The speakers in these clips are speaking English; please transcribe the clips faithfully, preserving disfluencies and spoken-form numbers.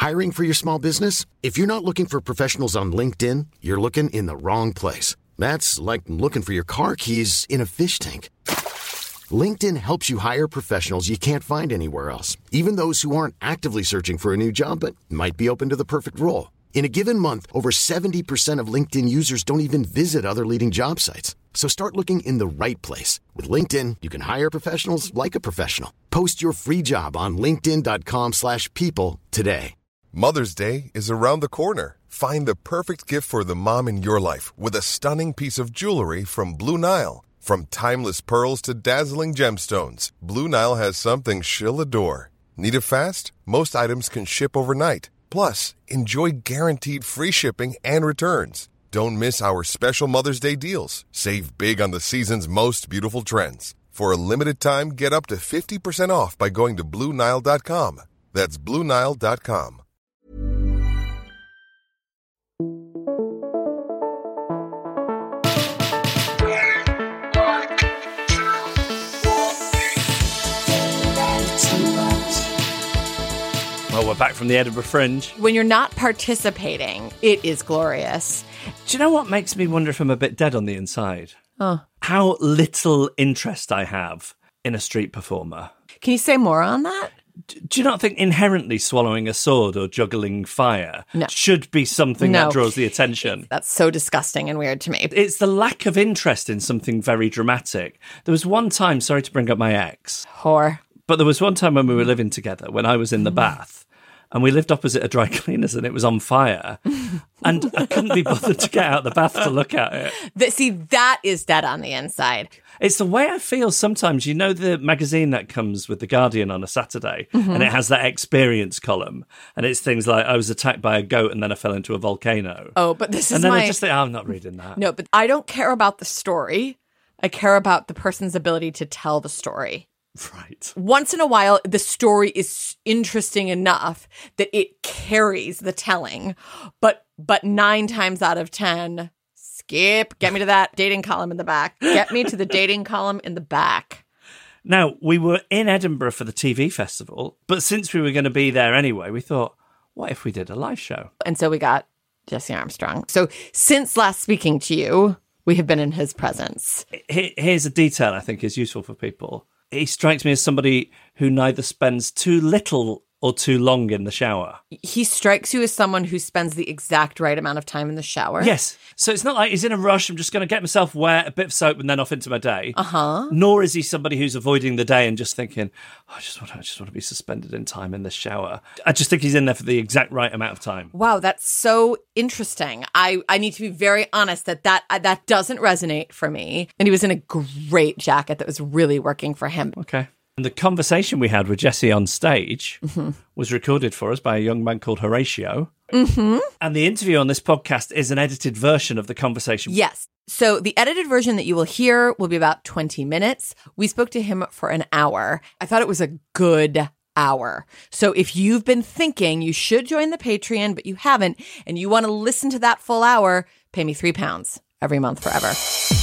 Hiring for your small business? If you're not looking for professionals on LinkedIn, you're looking in the wrong place. That's like looking for your car keys in a fish tank. LinkedIn helps you hire professionals you can't find anywhere else, even those who aren't actively searching for a new job but might be open to the perfect role. In a given month, over seventy percent of LinkedIn users don't even visit other leading job sites. So start looking in the right place. With LinkedIn, you can hire professionals like a professional. Post your free job on linkedin.com slash people today. Mother's Day is around the corner. Find the perfect gift for the mom in your life with a stunning piece of jewelry from Blue Nile. From timeless pearls to dazzling gemstones, Blue Nile has something she'll adore. Need it fast? Most items can ship overnight. Plus, enjoy guaranteed free shipping and returns. Don't miss our special Mother's Day deals. Save big on the season's most beautiful trends. For a limited time, get up to fifty percent off by going to Blue Nile dot com. That's Blue Nile dot com. Well, we're back from the Edinburgh Fringe. When you're not participating, it is glorious. Do you know what makes me wonder if I'm a bit dead on the inside? Oh. How little interest I have in a street performer. Can you say more on that? D- do you not think inherently swallowing a sword or juggling fire no. should be something no. that draws the attention? That's so disgusting and weird to me. It's the lack of interest in something very dramatic. There was one time, sorry to bring up my ex. Whore. But there was one time when we were living together, when I was in the bath, and we lived opposite a dry cleaners and it was on fire. And I couldn't be bothered to get out of the bath to look at it. The, see, that is dead on the inside. It's the way I feel sometimes. You know the magazine that comes with The Guardian on a Saturday, mm-hmm. and it has that experience column, and it's things like, I was attacked by a goat and then I fell into a volcano. Oh, but this is And then my... I just think, oh, I'm not reading that. No, but I don't care about the story. I care about the person's ability to tell the story. Right. Once in a while, the story is interesting enough that it carries the telling, but but nine times out of ten, skip. Get me to that dating column in the back. Get me to the dating column in the back. Now, we were in Edinburgh for the T V festival, but since we were going to be there anyway, we thought, what if we did a live show? And so we got Jesse Armstrong. So since last speaking to you, we have been in his presence. Here's a detail I think is useful for people. He strikes me as somebody who neither spends too little or too long in the shower. He strikes you as someone who spends the exact right amount of time in the shower? Yes. So it's not like he's in a rush, I'm just going to get myself wet, a bit of soap, and then off into my day. Uh-huh. Nor is he somebody who's avoiding the day and just thinking, oh, I just want to, I just want to be suspended in time in this shower. I just think he's in there for the exact right amount of time. Wow, that's so interesting. I, I need to be very honest that that, that doesn't resonate for me. And he was in a great jacket that was really working for him. Okay. And the conversation we had with Jesse on stage mm-hmm. was recorded for us by a young man called Horatio. Mm-hmm. And the interview on this podcast is an edited version of the conversation. Yes. So the edited version that you will hear will be about twenty minutes. We spoke to him for an hour. I thought it was a good hour. So if you've been thinking you should join the Patreon, but you haven't, and you want to listen to that full hour, pay me three pounds every month forever.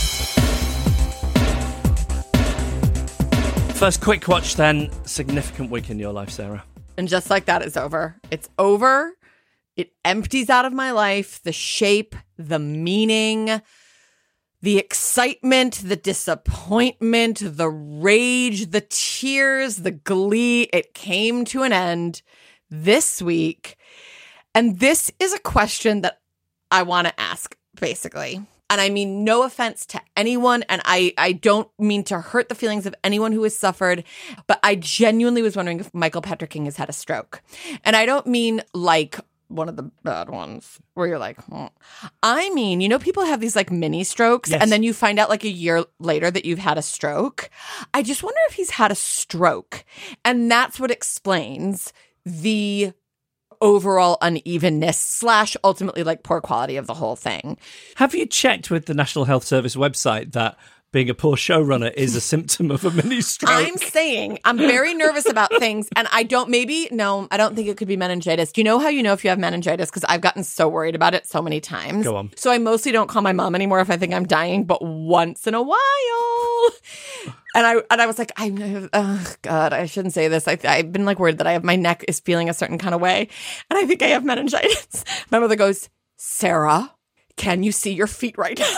First quick watch then, significant week in your life, Sarah. And just like that, it's over. It's over. It empties out of my life the shape, the meaning, the excitement, the disappointment, the rage, the tears, the glee. It came to an end this week. And this is a question that I want to ask, basically. And I mean, no offense to anyone, and I, I don't mean to hurt the feelings of anyone who has suffered, but I genuinely was wondering if Michael Patrick King has had a stroke. And I don't mean like one of the bad ones where you're like, oh. I mean, you know, people have these like mini strokes, yes. And then you find out like a year later that you've had a stroke. I just wonder if he's had a stroke. And that's what explains the overall unevenness slash ultimately like poor quality of the whole thing. Have you checked with the National Health Service website that being a poor showrunner is a symptom of a mini stroke. I'm saying I'm very nervous about things, and I don't, maybe, no, I don't think it could be meningitis. Do you know how you know if you have meningitis? Because I've gotten so worried about it so many times. Go on. So I mostly don't call my mom anymore if I think I'm dying, but once in a while. And I and I was like, I, oh God, I shouldn't say this. I, I've been like worried that I have, my neck is feeling a certain kind of way, and I think I have meningitis. My mother goes, Sarah, can you see your feet right now?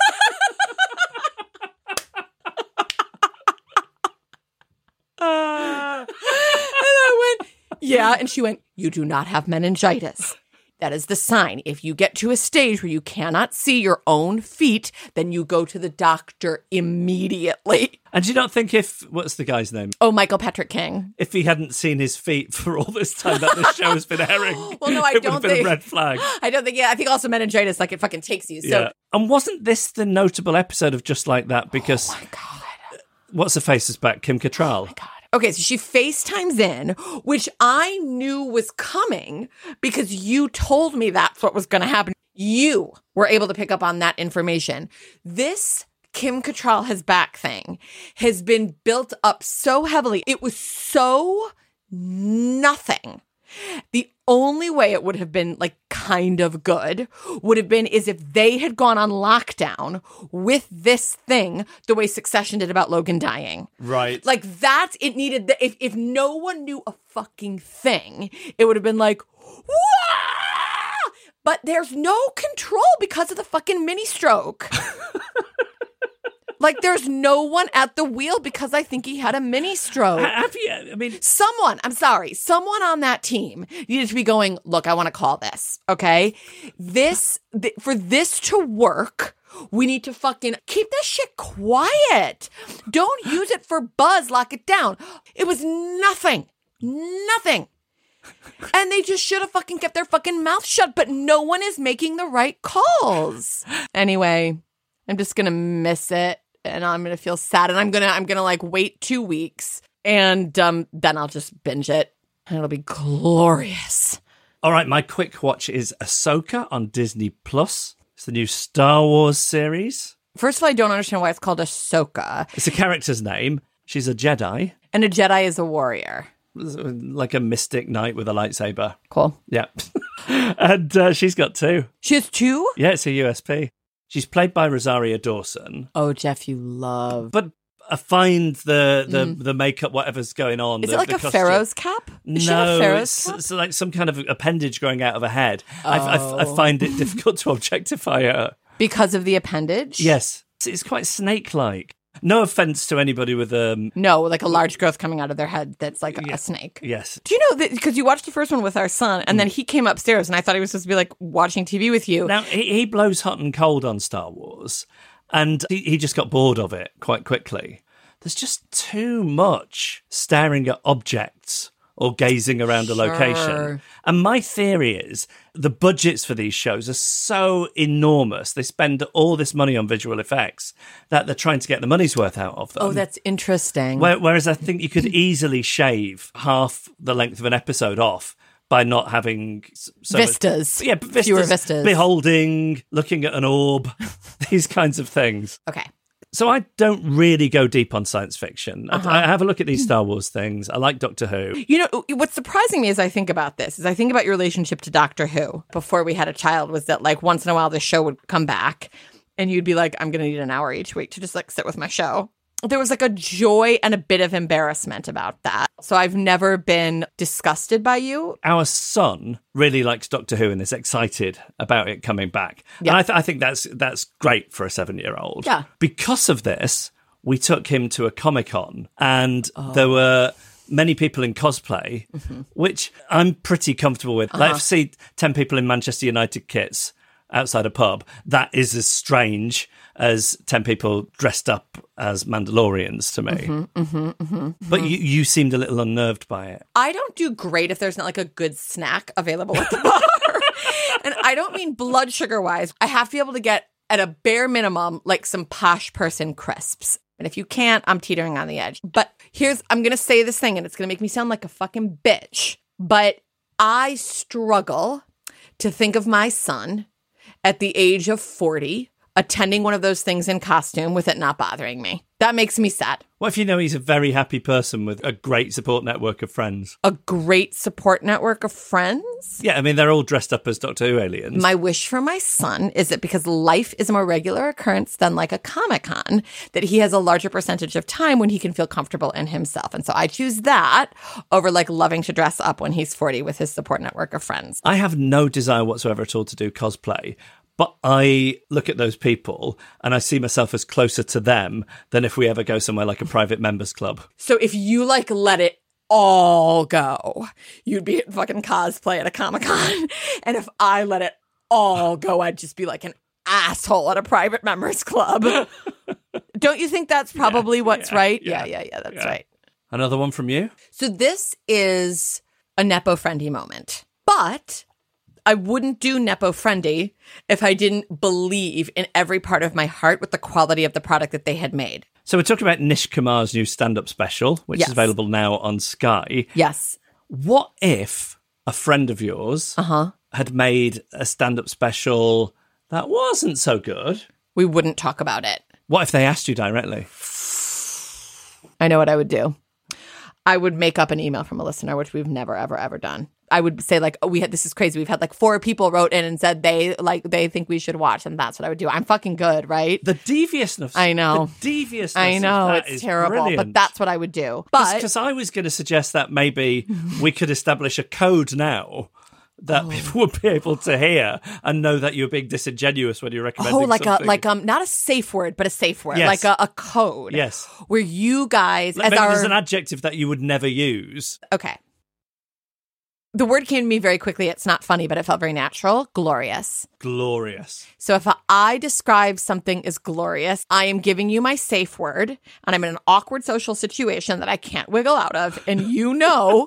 Uh, and I went, yeah. And she went, you do not have meningitis. That is the sign. If you get to a stage where you cannot see your own feet, then you go to the doctor immediately. And do you not think if, what's the guy's name? Oh, Michael Patrick King. If he hadn't seen his feet for all this time that the show has been airing, well, no, I it don't would have been think, a red flag. I don't think, yeah, I think also meningitis, like it fucking takes you. So. Yeah. And wasn't this the notable episode of Just Like That? Because, oh my God. What's her face is back? Kim Cattrall. Oh my God. Okay, so she FaceTimes in, which I knew was coming because you told me that's what was going to happen. You were able to pick up on that information. This Kim Cattrall has back thing has been built up so heavily. It was so nothing. The only way it would have been like kind of good would have been is if they had gone on lockdown with this thing the way Succession did about Logan dying. Right. Like that's, it needed, the, if, if no one knew a fucking thing, it would have been like, wah! But there's no control because of the fucking mini stroke. Like, there's no one at the wheel because I think he had a mini stroke. Have you? I mean, someone, I'm sorry, someone on that team needed to be going, look, I want to call this, okay? This, th- for this to work, we need to fucking keep this shit quiet. Don't use it for buzz, lock it down. It was nothing, nothing. And they just should have fucking kept their fucking mouth shut, but no one is making the right calls. Anyway, I'm just going to miss it. And I'm going to feel sad. And I'm going to, I'm going to like wait two weeks and um, then I'll just binge it and it'll be glorious. All right. My quick watch is Ahsoka on Disney Plus. It's the new Star Wars series. First of all, I don't understand why it's called Ahsoka. It's a character's name. She's a Jedi. And a Jedi is a warrior. Like a mystic knight with a lightsaber. Cool. Yeah. And uh, she's got two. She has two? Yeah, it's a U S P. She's played by Rosario Dawson. Oh, Jeff, you love. But I find the the, mm. the makeup, whatever's going on. Is the, it like the a costume. pharaoh's cap? Is no, pharaoh's it's, cap? it's like some kind of appendage growing out of her head. Oh. I, I, I find it difficult to objectify her. Because of the appendage? Yes. It's, it's quite snake-like. No offense to anybody with um no, like a large growth coming out of their head that's like yeah, a snake. Yes. Do you know that because you watched the first one with our son and mm. then he came upstairs and I thought he was supposed to be like watching T V with you. Now he, he blows hot and cold on Star Wars and he, he just got bored of it quite quickly. There's just too much staring at objects or gazing around sure. a location. And my theory is the budgets for these shows are so enormous. They spend all this money on visual effects that they're trying to get the money's worth out of them. Oh, that's interesting. Whereas I think you could easily shave half the length of an episode off by not having so vistas. Much, yeah, vistas, fewer vistas. Beholding, looking at an orb, these kinds of things. Okay. So I don't really go deep on science fiction. Uh-huh. I, I have a look at these Star Wars things. I like Doctor Who. You know, what's surprising me as I think about this is I think about your relationship to Doctor Who before we had a child was that like once in a while the show would come back and you'd be like, I'm going to need an hour each week to just like sit with my show. There was like a joy and a bit of embarrassment about that. So I've never been disgusted by you. Our son really likes Doctor Who and is excited about it coming back. Yeah. And I, th- I think that's that's great for a seven-year-old. Yeah. Because of this, we took him to a Comic-Con and oh. there were many people in cosplay, mm-hmm. which I'm pretty comfortable with. Uh-huh. Like if I see ten people in Manchester United kits outside a pub, that is as strange as ten people dressed up as Mandalorians to me. Mm-hmm, mm-hmm, mm-hmm, but you, you seemed a little unnerved by it. I don't do great if there's not like a good snack available at the bar. And I don't mean blood sugar wise. I have to be able to get at a bare minimum like some posh person crisps. And if you can't, I'm teetering on the edge. But here's, I'm going to say this thing and it's going to make me sound like a fucking bitch. But I struggle to think of my son at the age of forty attending one of those things in costume with it not bothering me. That makes me sad. What if you know he's a very happy person with a great support network of friends? A great support network of friends? Yeah, I mean, they're all dressed up as Doctor Who aliens. My wish for my son is that because life is a more regular occurrence than like a Comic-Con, that he has a larger percentage of time when he can feel comfortable in himself. And so I choose that over like loving to dress up when he's forty with his support network of friends. I have no desire whatsoever at all to do cosplay. But I look at those people and I see myself as closer to them than if we ever go somewhere like a private members club. So if you like let it all go, you'd be at fucking cosplay at a Comic-Con. And if I let it all go, I'd just be like an asshole at a private members club. Don't you think that's probably yeah, what's yeah, right? Yeah, yeah, yeah, yeah, that's yeah. right. Another one from you? So this is a Nepo Friendy moment. But I wouldn't do Nepo Friendy if I didn't believe in every part of my heart with the quality of the product that they had made. So we're talking about Nish Kumar's new stand-up special, which Yes. is available now on Sky. Yes. What if a friend of yours Uh-huh. had made a stand-up special that wasn't so good? We wouldn't talk about it. What if they asked you directly? I know what I would do. I would make up an email from a listener, which we've never, ever, ever done. I would say like, oh, we had, this is crazy. We've had like four people wrote in and said they like, they think we should watch. And that's what I would do. I'm fucking good, right? The deviousness. I know. The deviousness. I know. Of that It's is terrible, brilliant. but that's what I would do. But Because I was going to suggest that maybe we could establish a code now that Oh. people would be able to hear and know that you're being disingenuous when you're recommending oh, like something. a, like um, not a safe word, but a safe word, Yes. like a, a code. Yes. Where you guys, Like as maybe our, there's an adjective that you would never use. okay. The word came to me very quickly. It's not funny, but it felt very natural. Glorious. Glorious. So if I describe something as glorious, I am giving you my safe word, and I'm in an awkward social situation that I can't wiggle out of, and you know,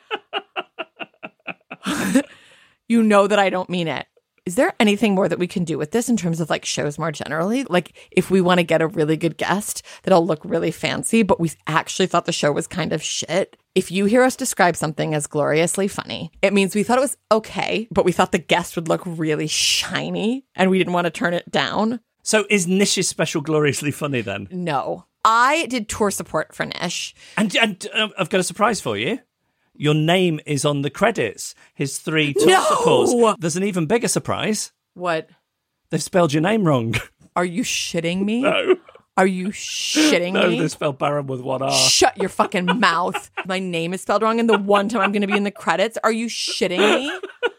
you know that I don't mean it. Is there anything more that we can do with this in terms of like shows more generally? Like if we want to get a really good guest that'll look really fancy, but we actually thought the show was kind of shit. If you hear us describe something as gloriously funny, it means we thought it was okay, but we thought the guest would look really shiny and we didn't want to turn it down. So is Nish's special gloriously funny then? No. I did tour support for Nish. And, and uh, I've got a surprise for you. Your name is on the credits. His three tour No! supports. There's an even bigger surprise. What? They've spelled your name wrong. Are you shitting me? No. Are you shitting No, me? they spelled Baron with one R. Shut your fucking mouth. My name is spelled wrong and the one time I'm going to be in the credits. Are you shitting me?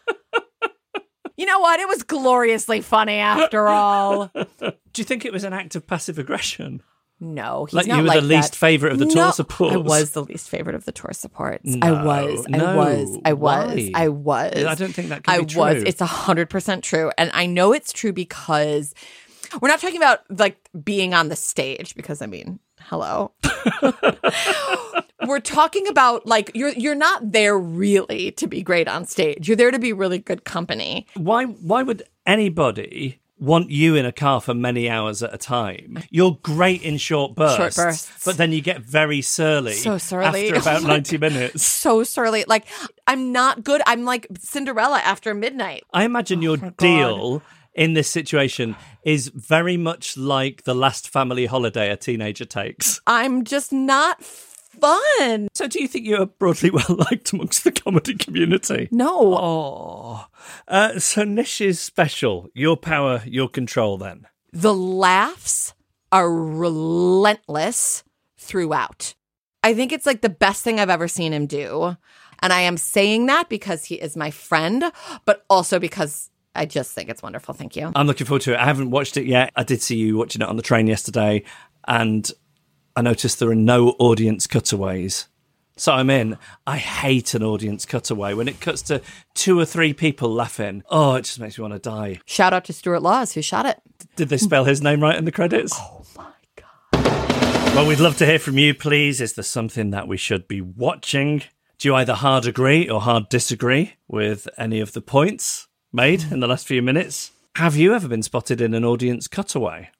You know what? It was gloriously funny after all. Do you think it was an act of passive aggression? No, he's Like not you were like the least that. favourite of the No, tour supports? I was the least favorite of the tour supports. No, I was. I no. was. I was. Why? I was. I don't think that can I be true. was. It's one hundred percent true. And I know it's true because we're not talking about like being on the stage because I mean, hello. We're talking about like you're you're not there really to be great on stage. You're there to be really good company. Why why would anybody want you in a car for many hours at a time? You're great in short bursts, Short bursts. but then you get very surly, So surly. after about Oh my ninety minutes. So surly. Like I'm not good. I'm like Cinderella after midnight. I imagine your Oh my God. deal in this situation is very much like the last family holiday a teenager takes. I'm just not fun. So do you think you're broadly well liked amongst the comedy community? No. Oh. Uh, so Nish is special. Your power, your control then. The laughs are relentless throughout. I think it's like the best thing I've ever seen him do. And I am saying that because he is my friend, but also because I just think it's wonderful. Thank you. I'm looking forward to it. I haven't watched it yet. I did see you watching it on the train yesterday, and I noticed there are no audience cutaways. So I'm in. I hate an audience cutaway. When it cuts to two or three people laughing, oh, it just makes me want to die. Shout out to Stuart Laws, who shot it. Did they spell his name right in the credits? Oh my God. Well, we'd love to hear from you, please. Is there something that we should be watching? Do you either hard agree or hard disagree with any of the points made in the last few minutes? Have you ever been spotted in an audience cutaway?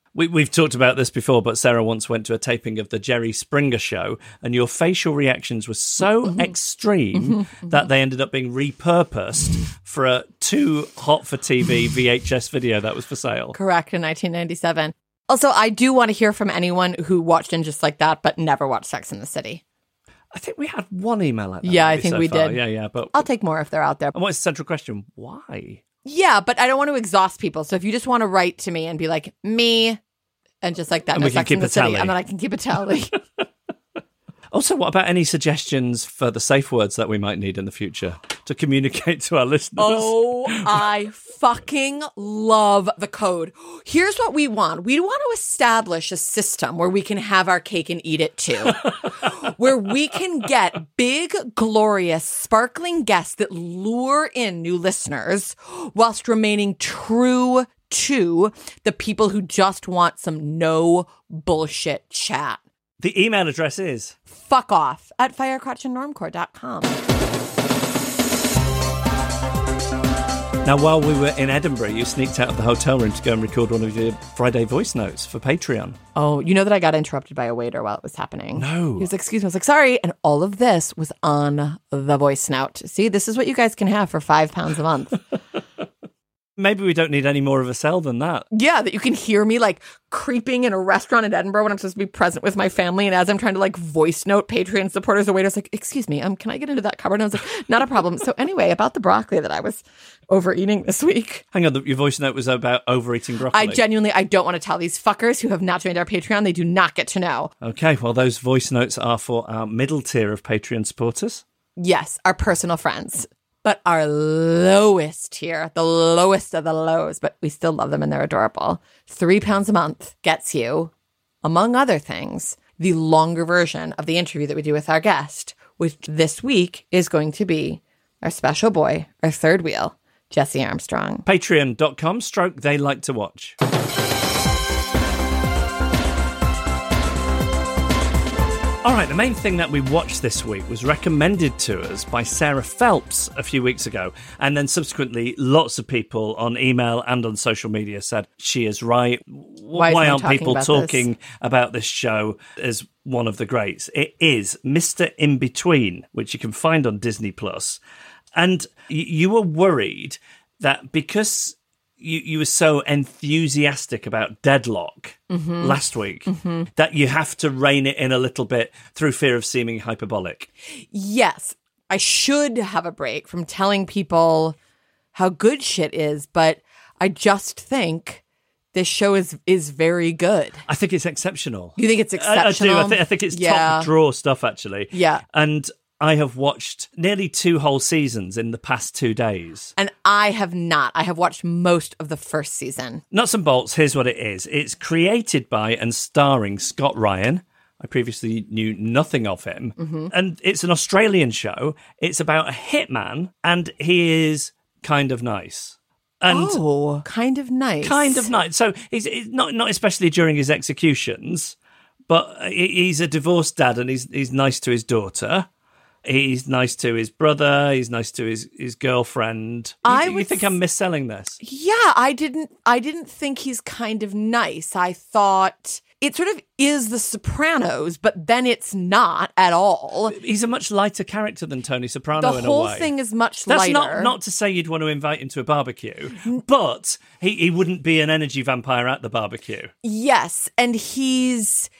We, we've talked about this before, but Sarah once went to a taping of the Jerry Springer show, and your facial reactions were so mm-hmm. extreme mm-hmm. Mm-hmm. that they ended up being repurposed for a too hot for T V V H S video that was for sale. Correct, in nineteen ninety-seven. Also, I do want to hear from anyone who watched In Just Like That, but never watched Sex and the City. I think we had one email like that. Yeah, I think so we far. did. Yeah, yeah. But I'll take more if they're out there. And what's the central question? Why? Yeah, but I don't want to exhaust people. So if you just want to write to me and be like, me, and just like that, and no we can Sex keep in the a City, tally. and then I can keep a tally. Also, what about any suggestions for the safe words that we might need in the future to communicate to our listeners? Oh, I fucking love the code. Here's what we want. We want to establish a system where we can have our cake and eat it too. Where we can get big, glorious, sparkling guests that lure in new listeners whilst remaining true to the people who just want some no bullshit chat. The email address is fuck off at firecrotch and normcore dot com. Now, while we were in Edinburgh, you sneaked out of the hotel room to go and record one of your Friday voice notes for Patreon. Oh, you know that I got interrupted by a waiter while it was happening. No. He was like, excuse me. I was like, sorry. And all of this was on the voice note. See, this is what you guys can have for five pounds a month. Maybe we don't need any more of a sell than that. Yeah, that you can hear me like creeping in a restaurant in Edinburgh when I'm supposed to be present with my family. And as I'm trying to like voice note Patreon supporters, the waiter's like, excuse me, um, can I get into that cupboard? And I was like, not a problem. So anyway, about the broccoli that I was overeating this week. Hang on, your voice note was about overeating broccoli. I genuinely, I don't want to tell these fuckers who have not joined our Patreon. They do not get to know. Okay, well, those voice notes are for our middle tier of Patreon supporters. Yes, our personal friends. But our lowest tier, the lowest of the lows, but we still love them and they're adorable. Three pounds a month gets you, among other things, the longer version of the interview that we do with our guest, which this week is going to be our special boy, our third wheel, Jesse Armstrong. Patreon.com stroke they like to watch. All right, the main thing that we watched this week was recommended to us by Sarah Phelps a few weeks ago. And then subsequently, lots of people on email and on social media said, she is right. Why, Why is aren't talking people about talking this? about this show as one of the greats? It is Mister In-Between, which you can find on Disney Plus. And y- you were worried that because you, you were so enthusiastic about Deadlock mm-hmm. last week, mm-hmm. that you have to rein it in a little bit through fear of seeming hyperbolic. Yes, I should have a break from telling people how good shit is, but I just think this show is is very good. I think it's exceptional. You think it's exceptional? I, I do. I, th- I think it's yeah. top draw stuff, actually. Yeah. And I have watched nearly two whole seasons in the past two days. And I have not. I have watched most of the first season. Nuts and bolts, here's what it is. It's created by and starring Scott Ryan. I previously knew nothing of him. Mm-hmm. And it's an Australian show. It's about a hitman, and he is kind of nice. And oh, kind of nice. Kind of nice. So he's, he's not not especially during his executions, but he's a divorced dad, and he's he's nice to his daughter. He's nice to his brother. He's nice to his, his girlfriend. You, I you would think I'm misselling this? Yeah, I didn't. I didn't think he's kind of nice. I thought it sort of is The Sopranos, but then it's not at all. He's a much lighter character than Tony Soprano the in whole a way. thing is much That's lighter. not not to say you'd want to invite him to a barbecue, but he, he wouldn't be an energy vampire at the barbecue. Yes, and he's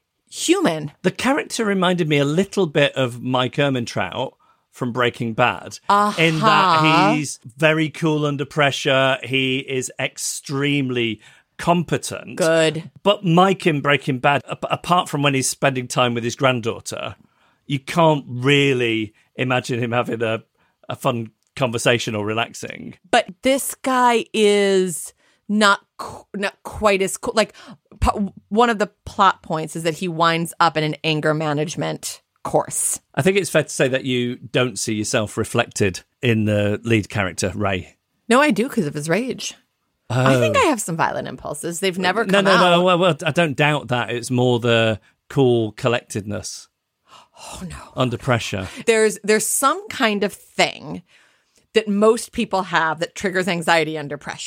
human. The character reminded me a little bit of Mike Ehrmantraut from Breaking Bad, uh-huh. in that he's very cool under pressure. He is extremely competent. Good. But Mike in Breaking Bad, ap- apart from when he's spending time with his granddaughter, you can't really imagine him having a, a fun conversation or relaxing. But this guy is not not quite as cool. Like, p- one of the plot points is that he winds up in an anger management course. I think it's fair to say that you don't see yourself reflected in the lead character, Ray. No, I do, because of his rage. Oh. I think I have some violent impulses. They've never no, come no, out. No, no, well, well, I don't doubt that. It's more the cool collectedness. Oh, no. Under pressure. There's there's some kind of thing that most people have that triggers anxiety under pressure.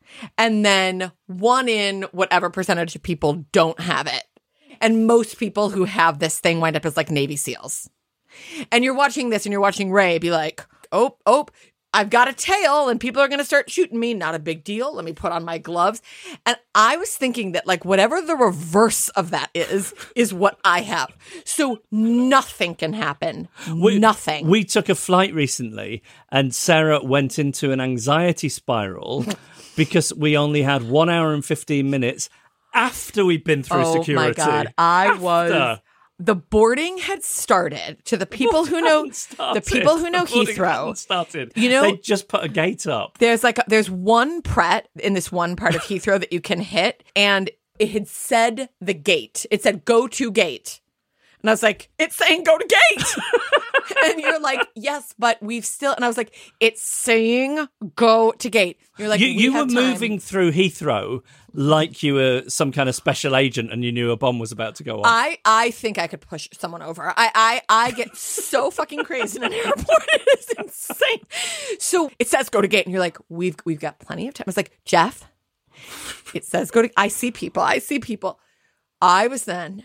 And then one in whatever percentage of people don't have it. And most people who have this thing wind up as like Navy SEALs. And you're watching this and you're watching Ray be like, oh, oh, I've got a tail and people are going to start shooting me. Not a big deal. Let me put on my gloves. And I was thinking that like whatever the reverse of that is, is what I have. So nothing can happen. We, nothing. We took a flight recently and Sarah went into an anxiety spiral because we only had one hour and fifteen minutes after we'd been through oh security. Oh my God. I after. was... The boarding had started. To the people who know, the people who know Heathrow, started. You know, they just put a gate up. There's like a, there's one Pret in this one part of Heathrow that you can hit, and it had said the gate. It said go to gate, and I was like, it's saying go to gate, and you're like, yes, but we've still. And I was like, it's saying go to gate. You're like, you, we you were have time. moving through Heathrow like you were some kind of special agent and you knew a bomb was about to go off. I, I think I could push someone over. I, I, I get so fucking crazy in an airport. It is insane. So it says go to gate and you're like, we've we've got plenty of time. I was like, Jeff, it says go to, I see people. I see people. I was then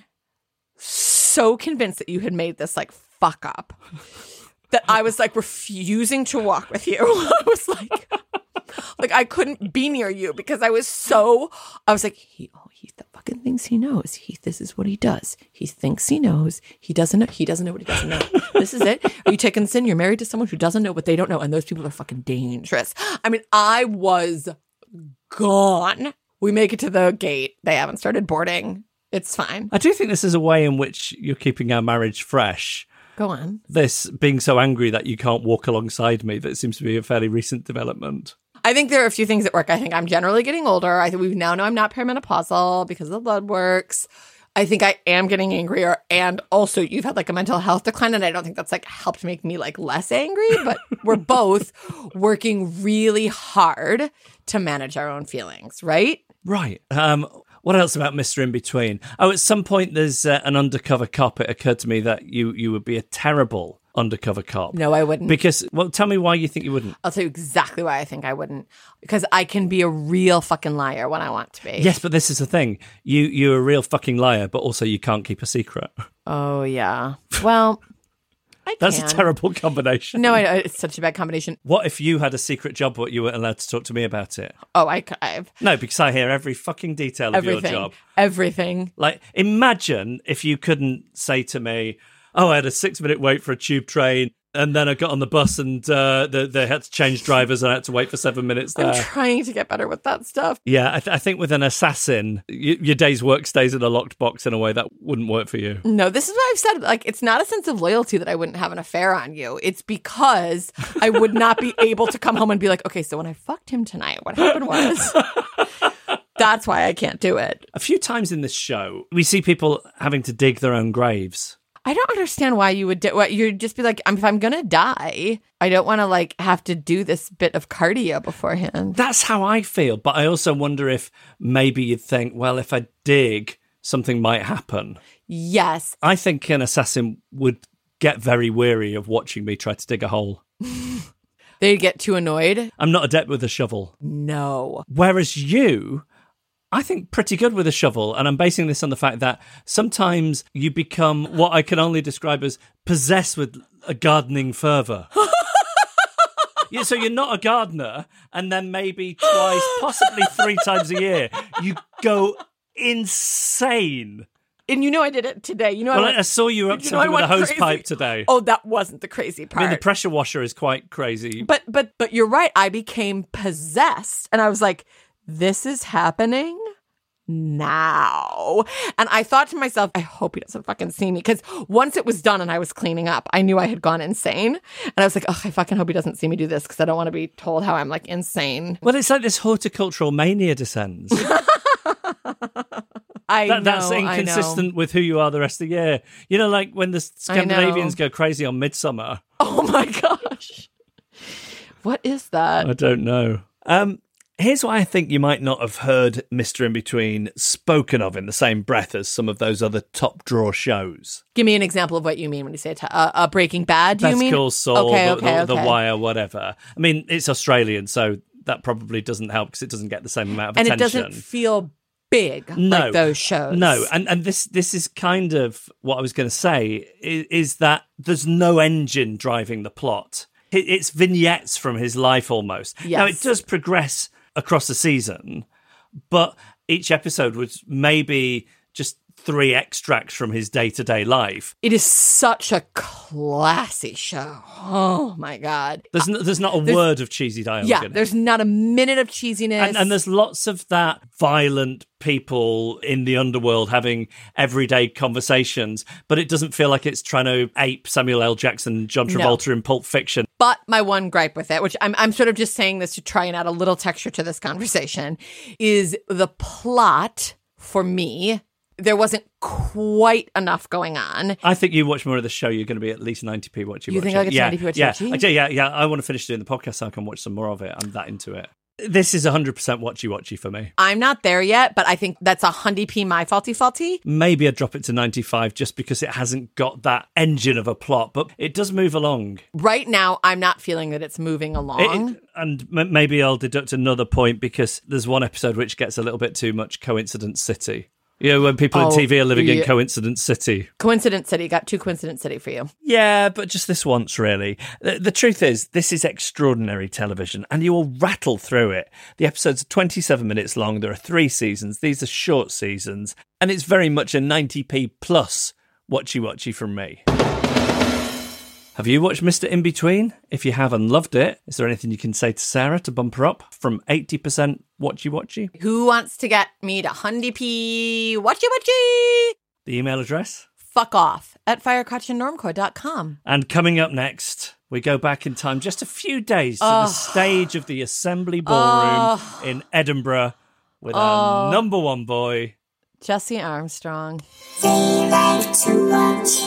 so convinced that you had made this like fuck up that I was like refusing to walk with you. I was like... Like, I couldn't be near you because I was so, I was like, he, oh, he the fucking thinks he knows. He, this is what he does. He thinks he knows. He doesn't know. He doesn't know what he doesn't know. This is it. Are you taking this in? You're married to someone who doesn't know what they don't know. And those people are fucking dangerous. I mean, I was gone. We make it to the gate. They haven't started boarding. It's fine. I do think this is a way in which you're keeping our marriage fresh. Go on. This being so angry that you can't walk alongside me, that seems to be a fairly recent development. I think there are a few things at work. I think I'm generally getting older. I think we now know I'm not perimenopausal because of the blood works. I think I am getting angrier. And also you've had like a mental health decline. And I don't think that's like helped make me like less angry, but we're both working really hard to manage our own feelings, right? Right. Um, what else about Mister In-Between? Oh, at some point there's uh, an undercover cop. It occurred to me that you, you would be a terrible undercover cop. No, I wouldn't. Because, well, tell me why you think you wouldn't. I'll tell you exactly why I think I wouldn't. Because I can be a real fucking liar when I want to be. Yes, but this is the thing. You, you're a real fucking liar, but also you can't keep a secret. Oh, yeah. Well, I That's can. a terrible combination. No, I, it's such a bad combination. What if you had a secret job but you weren't allowed to talk to me about it? Oh, I, I've... No, because I hear every fucking detail of everything, your job. Everything. Like, imagine if you couldn't say to me, oh, I had a six-minute wait for a tube train, and then I got on the bus and uh, they, they had to change drivers and I had to wait for seven minutes there. I'm trying to get better with that stuff. Yeah, I, th- I think with an assassin, y- your day's work stays in a locked box in a way that wouldn't work for you. No, this is what I've said. Like, it's not a sense of loyalty that I wouldn't have an affair on you. It's because I would not be able to come home and be like, okay, so when I fucked him tonight, what happened was... That's why I can't do it. A few times in this show, we see people having to dig their own graves. I don't understand why you would do what you'd just be like, if I'm going to die, I don't want to like have to do this bit of cardio beforehand. That's how I feel. But I also wonder if maybe you'd think, well, if I dig, something might happen. Yes. I think an assassin would get very weary of watching me try to dig a hole. They'd get too annoyed. I'm not adept with a shovel. No. Whereas you... I think pretty good with a shovel, and I'm basing this on the fact that sometimes you become what I can only describe as possessed with a gardening fervour. Yeah, so you're not a gardener, and then maybe twice, possibly three times a year, you go insane. And you know I did it today. You know, well, I, went, I saw you up you something with a hose crazy. pipe today. Oh, that wasn't the crazy part. I mean, the pressure washer is quite crazy. But but but you're right. I became possessed, and I was like, this is happening now. And I thought to myself, I hope he doesn't fucking see me. Because once it was done and I was cleaning up, I knew I had gone insane. And I was like, oh, I fucking hope he doesn't see me do this because I don't want to be told how I'm like insane. Well, it's like this horticultural mania descends. I that, know, That's inconsistent with who you are the rest of the year. You know, like when the Scandinavians go crazy on Midsummer. Oh my gosh. What is that? I don't know. Um, here's why I think you might not have heard Mister In-Between spoken of in the same breath as some of those other top draw shows. Give me an example of what you mean when you say t- uh, uh, Breaking Bad, do Better you mean? Call Saul, okay, the, okay, the, okay. the Wire, whatever. I mean, it's Australian, so that probably doesn't help because it doesn't get the same amount of and attention. And it doesn't feel big no, like those shows. No, and and this this is kind of what I was going to say, is, is that there's no engine driving the plot. It, it's vignettes from his life almost. Yes. Now, it does progress across the season, but each episode was maybe just three extracts from his day-to-day life. It is such a classy show. Oh, my God. There's no, there's not a there's, word of cheesy dialogue yeah, in it. There's not a minute of cheesiness. And, and there's lots of that violent people in the underworld having everyday conversations, but it doesn't feel like it's trying to ape Samuel L. Jackson, John Travolta no. in Pulp Fiction. But my one gripe with it, which I'm I'm sort of just saying this to try and add a little texture to this conversation, is the plot for me. There wasn't quite enough going on. I think you watch more of the show, you're going to be at least ninety p watchy. You think I'll get to yeah, ninety p watchy? Yeah, watchy? Actually, yeah, yeah. I want to finish doing the podcast so I can watch some more of it. I'm that into it. This is one hundred percent watchy watchy for me. I'm not there yet, but I think that's a hundy p my faulty faulty. Maybe I'd drop it to ninety-five just because it hasn't got that engine of a plot, but it does move along. Right now, I'm not feeling that it's moving along. It, and m- maybe I'll deduct another point because there's one episode which gets a little bit too much Coincidence City. You know, when people oh, in T V are living yeah. in Coincidence City. Coincidence City. Got two Coincidence City for you. Yeah, but just this once, really. The, the truth is, this is extraordinary television, and you will rattle through it. The episodes are twenty-seven minutes long. There are three seasons. These are short seasons, and it's very much a ninety p plus watchy-watchy from me. Have you watched Mister In-Between? If you have and loved it, is there anything you can say to Sarah to bump her up from eighty percent watchy-watchy? Who wants to get me to hundy p watchy-watchy? The email address? Fuck off at firecrotch and normcore dot com. And coming up next, we go back in time just a few days to oh. the stage of the Assembly Ballroom oh. in Edinburgh with oh. our number one boy, Jesse Armstrong. They like to watch.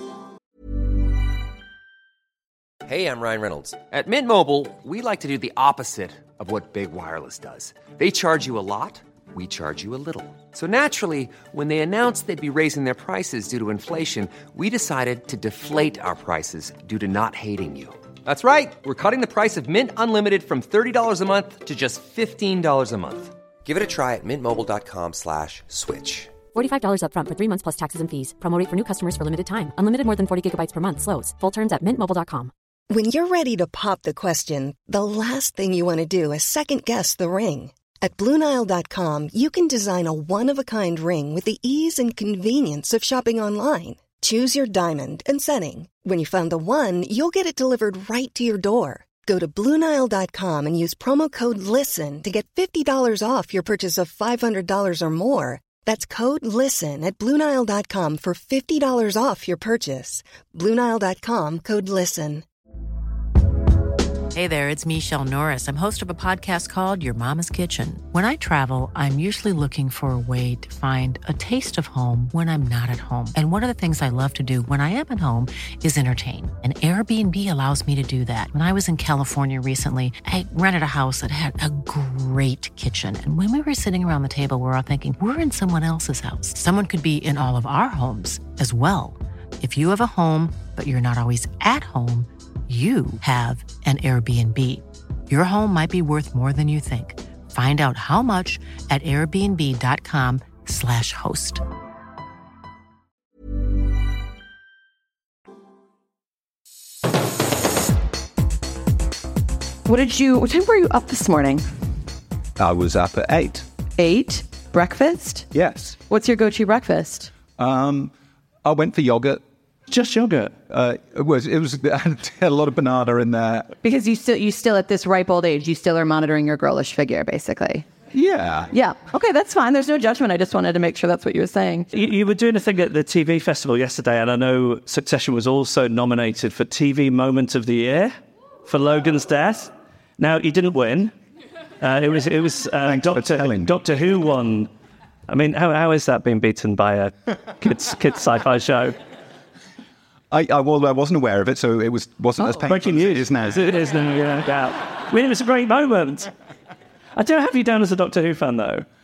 Hey, I'm Ryan Reynolds. At Mint Mobile, we like to do the opposite of what Big Wireless does. They charge you a lot, we charge you a little. So naturally, when they announced they'd be raising their prices due to inflation, we decided to deflate our prices due to not hating you. That's right. We're cutting the price of Mint Unlimited from thirty dollars a month to just fifteen dollars a month. Give it a try at mintmobile.com slash switch. forty-five dollars up front for three months plus taxes and fees. Promo rate for new customers for limited time. Unlimited more than forty gigabytes per month. Slows full terms at mint mobile dot com. When you're ready to pop the question, the last thing you want to do is second-guess the ring. At Blue Nile dot com, you can design a one-of-a-kind ring with the ease and convenience of shopping online. Choose your diamond and setting. When you find the one, you'll get it delivered right to your door. Go to Blue Nile dot com and use promo code LISTEN to get fifty dollars off your purchase of five hundred dollars or more. That's code LISTEN at Blue Nile dot com for fifty dollars off your purchase. Blue Nile dot com, code LISTEN. Hey there, it's Michelle Norris. I'm host of a podcast called Your Mama's Kitchen. When I travel, I'm usually looking for a way to find a taste of home when I'm not at home. And one of the things I love to do when I am at home is entertain. And Airbnb allows me to do that. When I was in California recently, I rented a house that had a great kitchen. And when we were sitting around the table, we were all thinking, we're in someone else's house. Someone could be in all of our homes as well. If you have a home, but you're not always at home, you have an Airbnb. Your home might be worth more than you think. Find out how much at airbnb.com slash host. What did you, what time were you up this morning? I was up at eight. Eight? Breakfast? Yes. What's your go-to breakfast? Um, I went for yogurt. Just yogurt. Uh, it was it was it had a lot of banana in there. Because you still you still at this ripe old age, you still are monitoring your girlish figure, basically. Yeah. Yeah. Okay, that's fine. There's no judgment. I just wanted to make sure that's what you were saying. You, you were doing a thing at the T V festival yesterday, and I know Succession was also nominated for T V Moment of the Year for Logan's death. Now, you didn't win. Uh, it was it was uh, Doctor Doctor Who won. I mean, how how is that being beaten by a kids kids sci-fi show? I, I, well, I wasn't aware of it, so it was, wasn't oh, as painful breaking news. as it is now. It is now, yeah. I mean, it was a great moment. I don't have you down as a Doctor Who fan, though.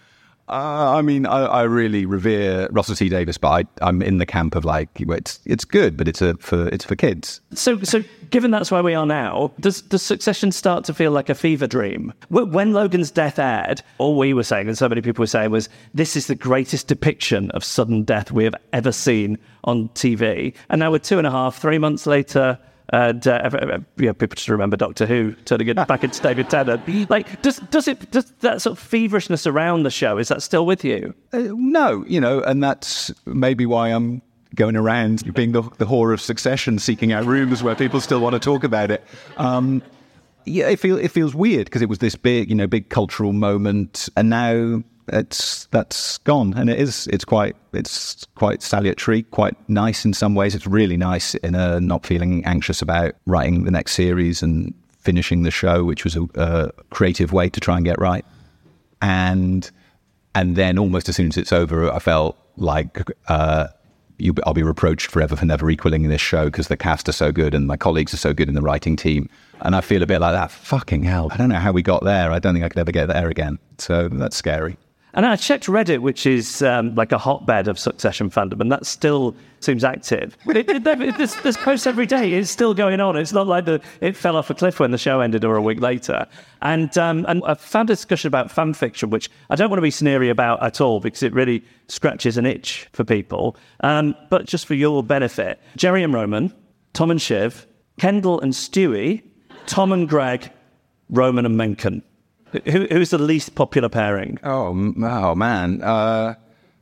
Uh, I mean, I, I really revere Russell T Davies, but I, I'm in the camp of like it's it's good, but it's a for it's for kids. So, so given that's where we are now, does does Succession start to feel like a fever dream? When Logan's death aired, all we were saying, and so many people were saying, was this is the greatest depiction of sudden death we have ever seen on T V. And now we're two and a half, three months later. And uh, you know, people just remember Doctor Who turning it back into David Tennant. Like, does does it does that sort of feverishness around the show, is that still with you? Uh, no, you know, and that's maybe why I'm going around being the, the whore of Succession, seeking out rooms where people still want to talk about it. Um, yeah, it feels it feels weird because it was this big, you know, big cultural moment, and now it's that's gone, and it is it's quite it's quite salutary, quite nice in some ways. It's really nice in a not feeling anxious about writing the next series and finishing the show, which was a, a creative way to try and get right. And and then almost as soon as it's over, I felt like uh, you, I'll be reproached forever for never equaling this show because the cast are so good and my colleagues are so good in the writing team. And I feel a bit like that. Fucking hell! I don't know how we got there. I don't think I could ever get there again. So that's scary. And I checked Reddit, which is um, like a hotbed of Succession fandom, and that still seems active. It, it, it, there's, there's posts every day. It's still going on. It's not like the, it fell off a cliff when the show ended or a week later. And um, and I found a discussion about fan fiction, which I don't want to be sneery about at all because it really scratches an itch for people. Um, but just for your benefit, Jerry and Roman, Tom and Shiv, Kendall and Stewie, Tom and Greg, Roman and Mencken. Who, who's the least popular pairing? Oh, oh man. Uh,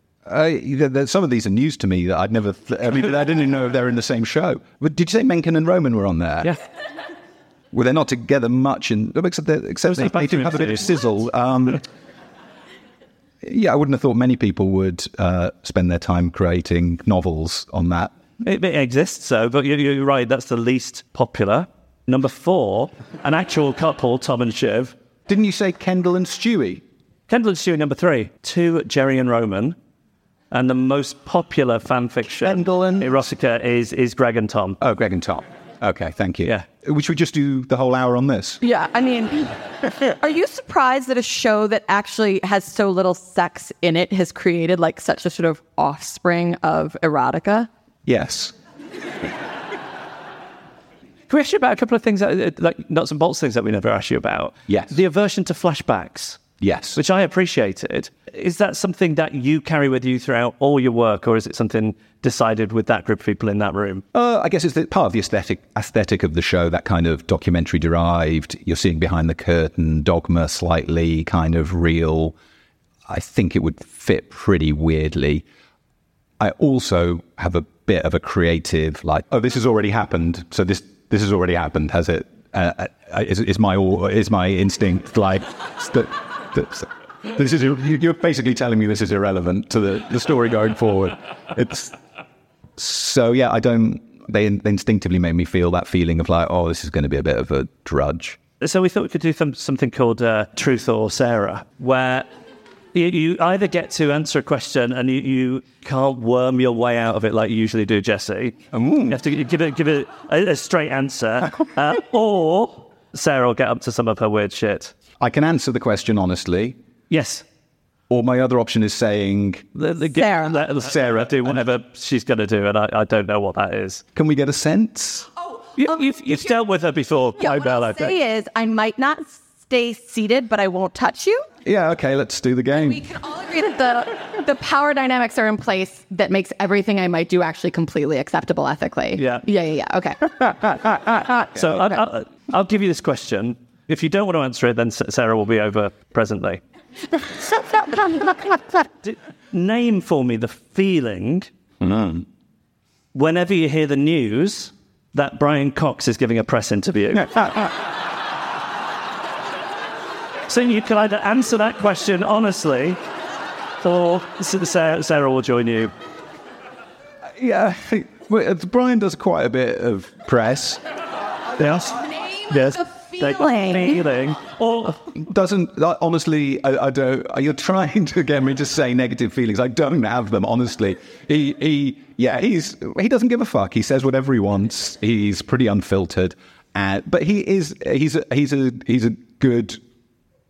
I, some of these are news to me that I'd never... Th- I mean, I didn't even know if they were in the same show. But did you say Mencken and Roman were on there? Yeah. Well, they're not together much, in, except, except they, they do have a bit of sizzle. Um, yeah, I wouldn't have thought many people would uh, spend their time creating novels on that. It, it exists, so, but you're, you're right, that's the least popular. Number four, an actual couple, Tom and Shiv. Didn't you say Kendall and Stewie? Kendall and Stewie, number three. Two, Jerry and Roman. And the most popular fan fiction Kendall and... erotica is, is Greg and Tom. Oh, Greg and Tom. Okay, thank you. Yeah. Should we just do the whole hour on this? Yeah, I mean, are you surprised that a show that actually has so little sex in it has created like such a sort of offspring of erotica? Yes. Can we ask you about a couple of things, that, like nuts and bolts things that we never asked you about? Yes. The aversion to flashbacks. Yes. Which I appreciated. Is that something that you carry with you throughout all your work, or is it something decided with that group of people in that room? Uh, I guess it's the, part of the aesthetic aesthetic of the show, that kind of documentary derived, you're seeing behind the curtain, dogma, slightly kind of real. I think it would fit pretty weirdly. I also have a bit of a creative, like, oh, this has already happened, so this... This has already happened, has it? Uh, is, is my is my instinct like that, that, this is? You're basically telling me this is irrelevant to the, the story going forward. It's so yeah. I don't. They, they instinctively made me feel that feeling of like, oh, this is going to be a bit of a drudge. So we thought we could do some, something called uh, Truth or Sarah, where you, you either get to answer a question and you, you can't worm your way out of it like you usually do, Jesse. Mm. You have to give it give it a, a straight answer, uh, or Sarah will get up to some of her weird shit. I can answer the question honestly. Yes. Or my other option is saying... The, the, Sarah. Let Sarah do whatever she's going to do, and I, I don't know what that is. Can we get a sense? Oh, you, um, you've you've dealt with her before. Yeah, what I'll say is I might not stay seated, but I won't touch you. Yeah, okay, let's do the game. We can all agree that the the power dynamics are in place that makes everything I might do actually completely acceptable ethically. Yeah. Yeah, yeah, yeah. Okay. So okay. I, I'll, I'll give you this question. If you don't want to answer it, then Sarah will be over presently. D- name for me the feeling mm. whenever you hear the news that Brian Cox is giving a press interview. So you can either answer that question honestly, or Sarah, Sarah will join you. Yeah, Brian does quite a bit of press. Yes. Yes. Feeling. feeling. Or doesn't honestly, I, I don't. You're trying to get me to say negative feelings. I don't have them, honestly. He, he, yeah, he's he doesn't give a fuck. He says whatever he wants. He's pretty unfiltered, uh, but he is he's a, he's a he's a good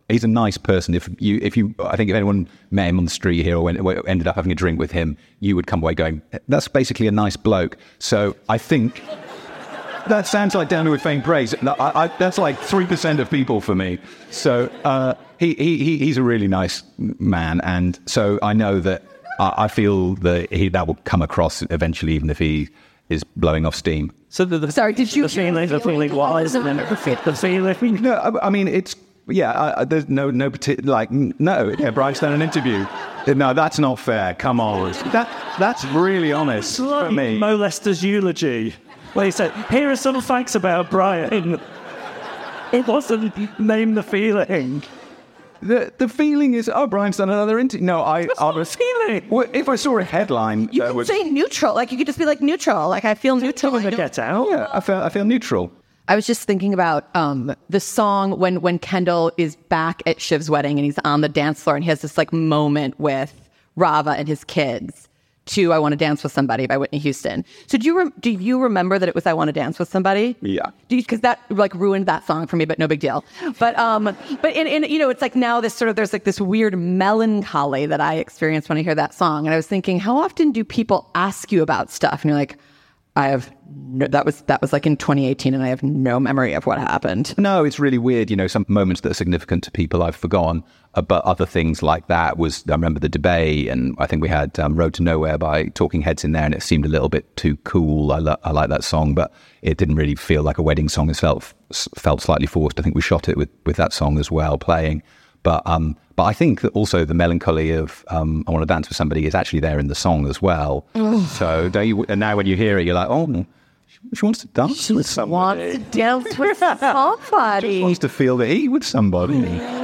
He's a nice person. If you, if you, I think if anyone met him on the street here or went, ended up having a drink with him, you would come away going, that's basically a nice bloke. So I think that sounds like down with faint praise. I, I, that's like three percent of people for me. So uh, he, he, he's a really nice man. And so I know that I, I feel that he, that will come across eventually, even if he is blowing off steam. So the, the, Sorry, did you... The feeling, the feeling was, and then the feeling... No, I, I mean, it's... Yeah, I, I, there's no, no particular, like, no, yeah, Brian's done an interview. No, that's not fair, come on. That That's really honest for me. Mo Lester's eulogy, where he said, here are some facts about Brian. It wasn't name the feeling. The the feeling is, oh, Brian's done another interview. No, I... That's I not was, a feeling. Well, if I saw a headline... You that could was, say neutral. Like, you could just be like, neutral. Like, I feel neutral. I don't- Get out. Yeah, I feel, I feel neutral. I was just thinking about um, the song when when Kendall is back at Shiv's wedding and he's on the dance floor and he has this like moment with Rava and his kids to "I Want to Dance with Somebody" by Whitney Houston. So do you re- do you remember that it was "I Want to Dance with Somebody"? Yeah. Because that like ruined that song for me, but no big deal. But um, but in, in you know, it's like now this sort of there's like this weird melancholy that I experience when I hear that song, and I was thinking, how often do people ask you about stuff, and you're like, I have no, that was that was like in twenty eighteen, and I have no memory of what happened. No, it's really weird. You know, some moments that are significant to people I've forgotten, uh, but other things like that was, I remember the debate, and I think we had um, Road to Nowhere by Talking Heads in there, and it seemed a little bit too cool. I, lo- I like that song, but it didn't really feel like a wedding song. It felt, felt slightly forced. I think we shot it with, with that song as well, playing. But um, but I think that also the melancholy of um, "I Want to Dance with Somebody" is actually there in the song as well. So don't you, and now when you hear it, you're like, oh, she wants to dance with somebody. Wants to dance with somebody. She wants to feel the heat with somebody.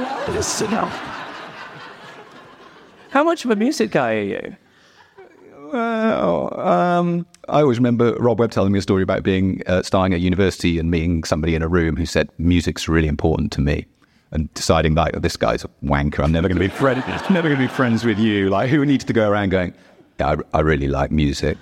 How much of a music guy are you? Well, um, I always remember Rob Webb telling me a story about being uh, starting at university and meeting somebody in a room who said, music's really important to me. And deciding like, oh, this guy's a wanker, I'm never going to be friends. Never going to be friends with you. Like, who needs to go around going, yeah, I, I really like music.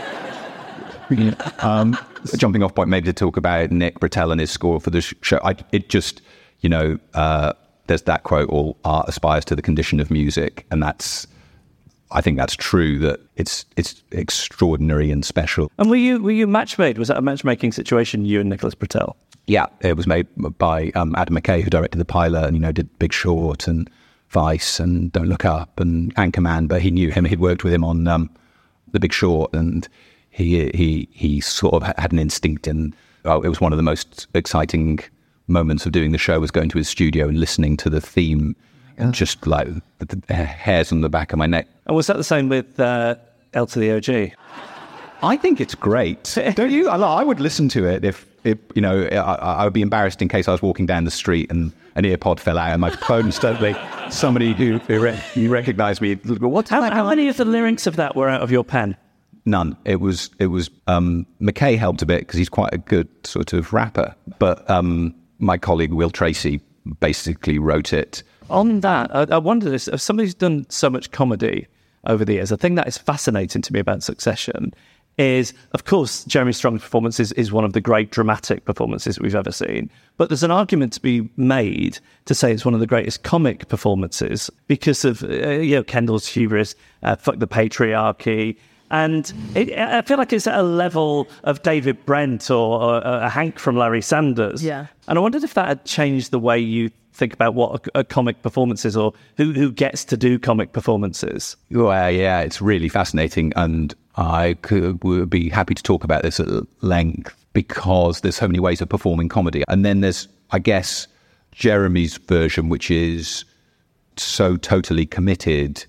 um, a jumping off point, maybe to talk about Nick Britell and his score for the sh- show. I, it just, you know, uh, there's that quote: "All art aspires to the condition of music," and that's, I think that's true. That it's it's extraordinary and special. And were you were you match made? Was that a matchmaking situation, you and Nicholas Britell? Yeah, it was made by um, Adam McKay, who directed the pilot, and you know did Big Short and Vice and Don't Look Up and Anchorman. But he knew him; he'd worked with him on um, The Big Short, and he he he sort of had an instinct. And oh, it was one of the most exciting moments of doing the show was going to his studio and listening to the theme, and just like the, the hairs on the back of my neck. And was that the same with uh, L to the O G? I think it's great. Don't you? I, I would listen to it if, if you know, I, I would be embarrassed in case I was walking down the street and an ear pod fell out and my phone suddenly, somebody who, who re- you recognise me. What's how, that? How many of the lyrics of that were out of your pen? None. It was, it was, um, McKay helped a bit because he's quite a good sort of rapper. But um, my colleague Will Tracy basically wrote it. On that, I, I wonder this, if somebody's done so much comedy over the years, the thing that is fascinating to me about Succession is, of course, Jeremy Strong's performance is, is one of the great dramatic performances we've ever seen. But there's an argument to be made to say it's one of the greatest comic performances because of, uh, you know, Kendall's hubris, uh, fuck the patriarchy. And it, I feel like it's at a level of David Brent or, or a Hank from Larry Sanders. Yeah. And I wondered if that had changed the way you think about what a, a comic performance is, or who, who gets to do comic performances. Well, yeah, it's really fascinating. And I could, would be happy to talk about this at length because there's so many ways of performing comedy. And then there's, I guess, Jeremy's version, which is so totally committed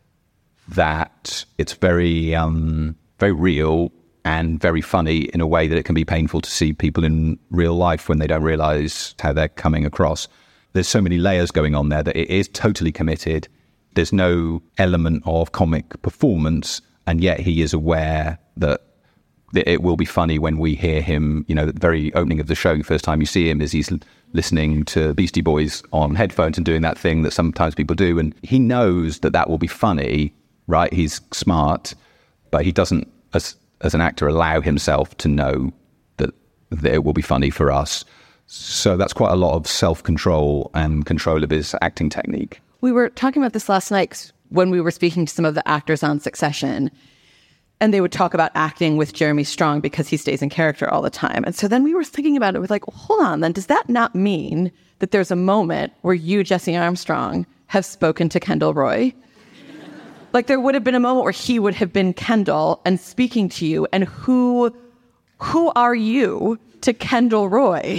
that it's very, um, very real and very funny in a way that it can be painful to see people in real life when they don't realise how they're coming across. There's so many layers going on there that it is totally committed. There's no element of comic performance, and yet he is aware that it will be funny when we hear him. You know, the very opening of the show, the first time you see him is he's listening to Beastie Boys on headphones and doing that thing that sometimes people do. And he knows that that will be funny, right? He's smart, but he doesn't, as as an actor, allow himself to know that, that it will be funny for us. So that's quite a lot of self-control and control of his acting technique. We were talking about this last night when we were speaking to some of the actors on Succession, and they would talk about acting with Jeremy Strong because he stays in character all the time. And so then we were thinking about it, we're like, well, hold on, then does that not mean that there's a moment where you, Jesse Armstrong, have spoken to Kendall Roy? Like there would have been a moment where he would have been Kendall and speaking to you, and who, who are you to Kendall Roy?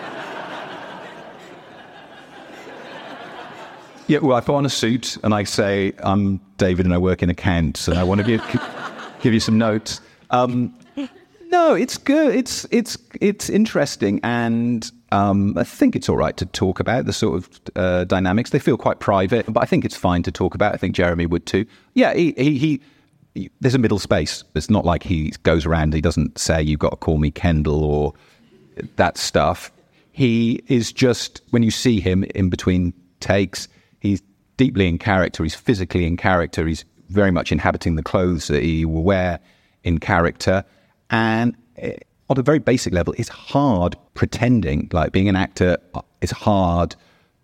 Yeah, well, I put on a suit and I say, I'm David and I work in accounts and I want to give give you some notes. Um, no, it's good. It's it's it's interesting, and um, I think it's all right to talk about the sort of uh, dynamics. They feel quite private, but I think it's fine to talk about. I think Jeremy would too. Yeah, he he. he there's a middle space. It's not like he goes around, he doesn't say, you've got to call me Kendall or that stuff. He is just, when you see him in between takes, he's deeply in character, he's physically in character, he's very much inhabiting the clothes that he will wear in character. And on a very basic level, it's hard pretending, like being an actor, it's hard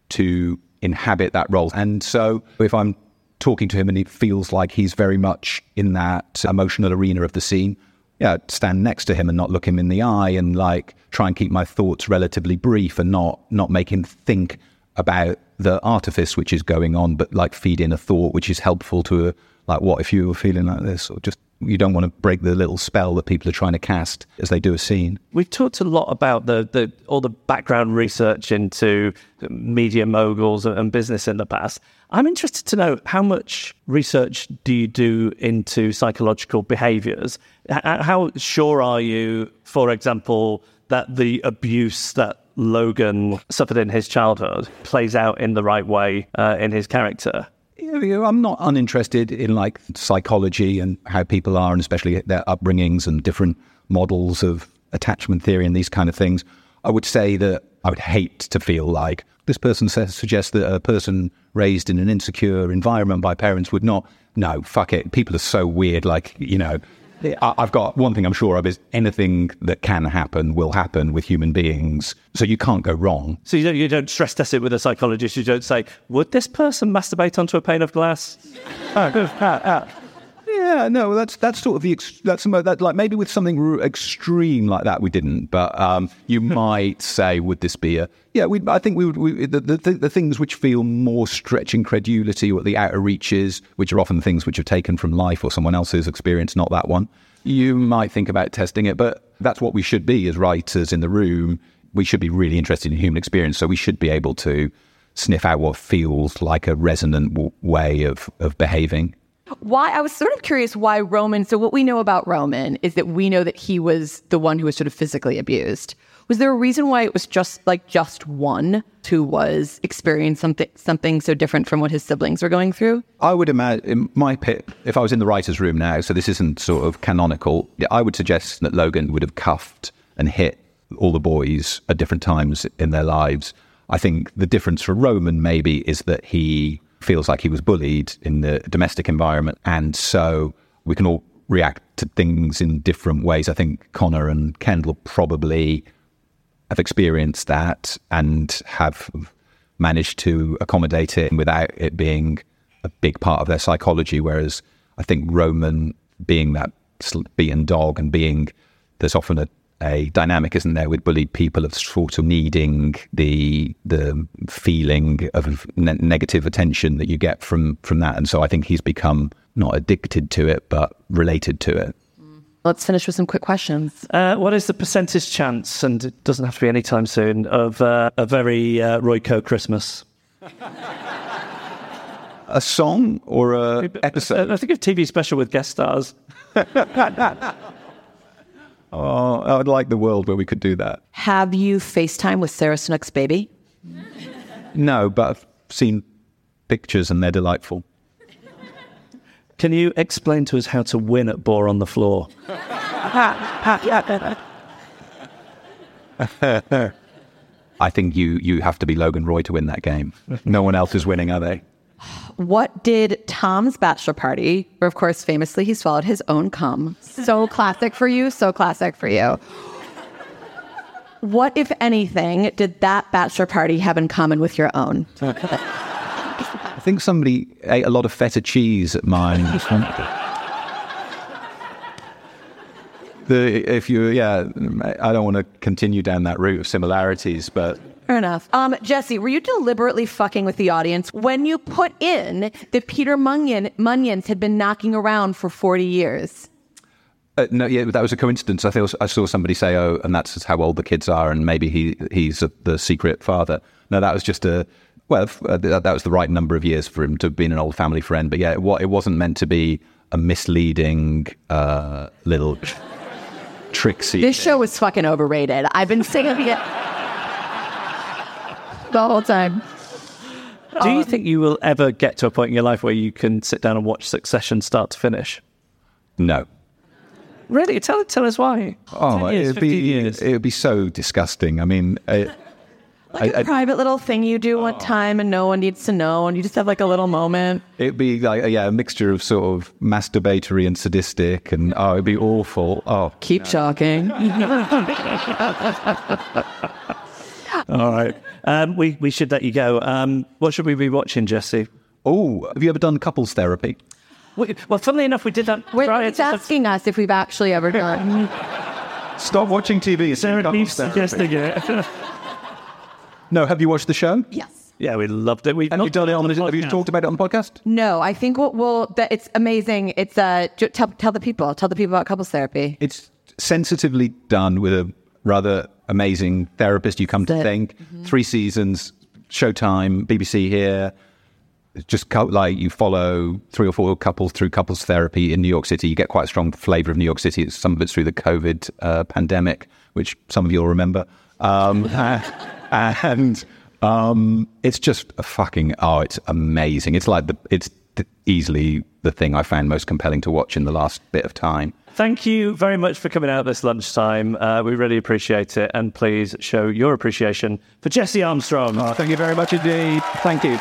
to inhabit that role. And so if I'm talking to him and he feels like he's very much in that emotional arena of the scene, yeah, I'd stand next to him and not look him in the eye and like try and keep my thoughts relatively brief and not not make him think about the artifice which is going on, but like feed in a thought which is helpful to a, like, what if you were feeling like this? Or just, you don't want to break the little spell that people are trying to cast as they do a scene. We've talked a lot about the, the all the background research into media moguls and business in the past. I'm interested to know, how much research do you do into psychological behaviours? How sure are you, for example, that the abuse that Logan suffered in his childhood plays out in the right way uh, in his character? I'm not uninterested in like psychology and how people are, and especially their upbringings and different models of attachment theory and these kind of things. I would say that I would hate to feel like this person says, suggests that a person raised in an insecure environment by parents would not. No, fuck it. People are so weird. Like, you know, I've got one thing I'm sure of is anything that can happen will happen with human beings. So you can't go wrong. So you don't, you don't stress test it with a psychologist. You don't say, would this person masturbate onto a pane of glass? oh, ah, ah. Yeah, no, that's that's sort of the ex- that's that like maybe with something r- extreme like that we didn't, but um, you might say, would this be a yeah? We I think we would we, the, the the things which feel more stretch incredulity or the outer reaches, which are often things which are taken from life or someone else's experience, not that one. You might think about testing it, but that's what we should be as writers in the room. We should be really interested in human experience, so we should be able to sniff out what feels like a resonant w- way of of behaving. Why I was sort of curious why Roman. So what we know about Roman is that we know that he was the one who was sort of physically abused. Was there a reason why it was just like just one who was experiencing something something so different from what his siblings were going through? I would imagine, in my pit, if I was in the writer's room now, so this isn't sort of canonical, I would suggest that Logan would have cuffed and hit all the boys at different times in their lives. I think the difference for Roman maybe is that he feels like he was bullied in the domestic environment, and so we can all react to things in different ways. I think Connor and Kendall probably have experienced that and have managed to accommodate it without it being a big part of their psychology, whereas I think Roman, being that beaten dog and being, there's often a a dynamic, isn't there, with bullied people of sort of needing the the feeling of ne- negative attention that you get from from that. And so I think he's become not addicted to it, but related to it. Let's finish with some quick questions. Uh, what is the percentage chance, and it doesn't have to be anytime soon, of uh, a very uh, Royco Christmas? A song or a episode? I think a T V special with guest stars. Oh, I would like the world where we could do that. Have you FaceTime with Sarah Snook's baby? No, but I've seen pictures and they're delightful. Can you explain to us how to win at Boar on the Floor? I think you, you have to be Logan Roy to win that game. No one else is winning, are they? What did Tom's bachelor party, where of course famously he swallowed his own cum? So classic for you, so classic for you. What, if anything, did that bachelor party have in common with your own? I think somebody ate a lot of feta cheese at mine. the if you yeah, I don't want to continue down that route of similarities, but fair enough. Um, Jesse, were you deliberately fucking with the audience when you put in that Peter Munyan Munions had been knocking around for forty years? Uh, no, yeah, that was a coincidence. I thought I saw somebody say, "Oh, and that's how old the kids are, and maybe he he's a, the secret father." No, that was just a well, uh, that, that was the right number of years for him to have been an old family friend. But yeah, it, it wasn't meant to be a misleading uh, little tricksy. This show was fucking overrated. I've been saying it the whole time. Do you think you will ever get to a point in your life where you can sit down and watch Succession start to finish? No. Really? Tell tell us why. Oh, ten years, it'd be years. it'd be so disgusting. I mean, I, like a I, private little thing you do one time, and no one needs to know, and you just have like a little moment. It'd be like yeah, a mixture of sort of masturbatory and sadistic, and oh, it'd be awful. Oh, keep no. Shocking. All right, um, we we should let you go. Um, what should we be watching, Jesse? Oh, have you ever done couples therapy? Well, funnily enough, we did that. Wait, it's asking us if we've actually ever done. Stop watching T V. Sarah keeps suggesting it. No, have you watched the show? Yes. Yeah, we loved it. We have you done it on the? Have you talked about it on the podcast? No, I think what we'll. That it's amazing. It's uh, tell tell the people. Tell the people about couples therapy. It's sensitively done with a rather amazing therapist. You come to That's think. Mm-hmm. Three seasons, Showtime, B B C here. Just like you follow three or four couples through couples therapy in New York City. You get quite a strong flavour of New York City. Some of it's through the COVID uh, pandemic, which some of you will remember. Um, and um, it's just a fucking, oh, it's amazing. It's like, the it's the, easily the thing I found most compelling to watch in the last bit of time. Thank you very much for coming out this lunchtime. Uh, we really appreciate it. And please show your appreciation for Jesse Armstrong. Oh, thank you very much indeed. Thank you.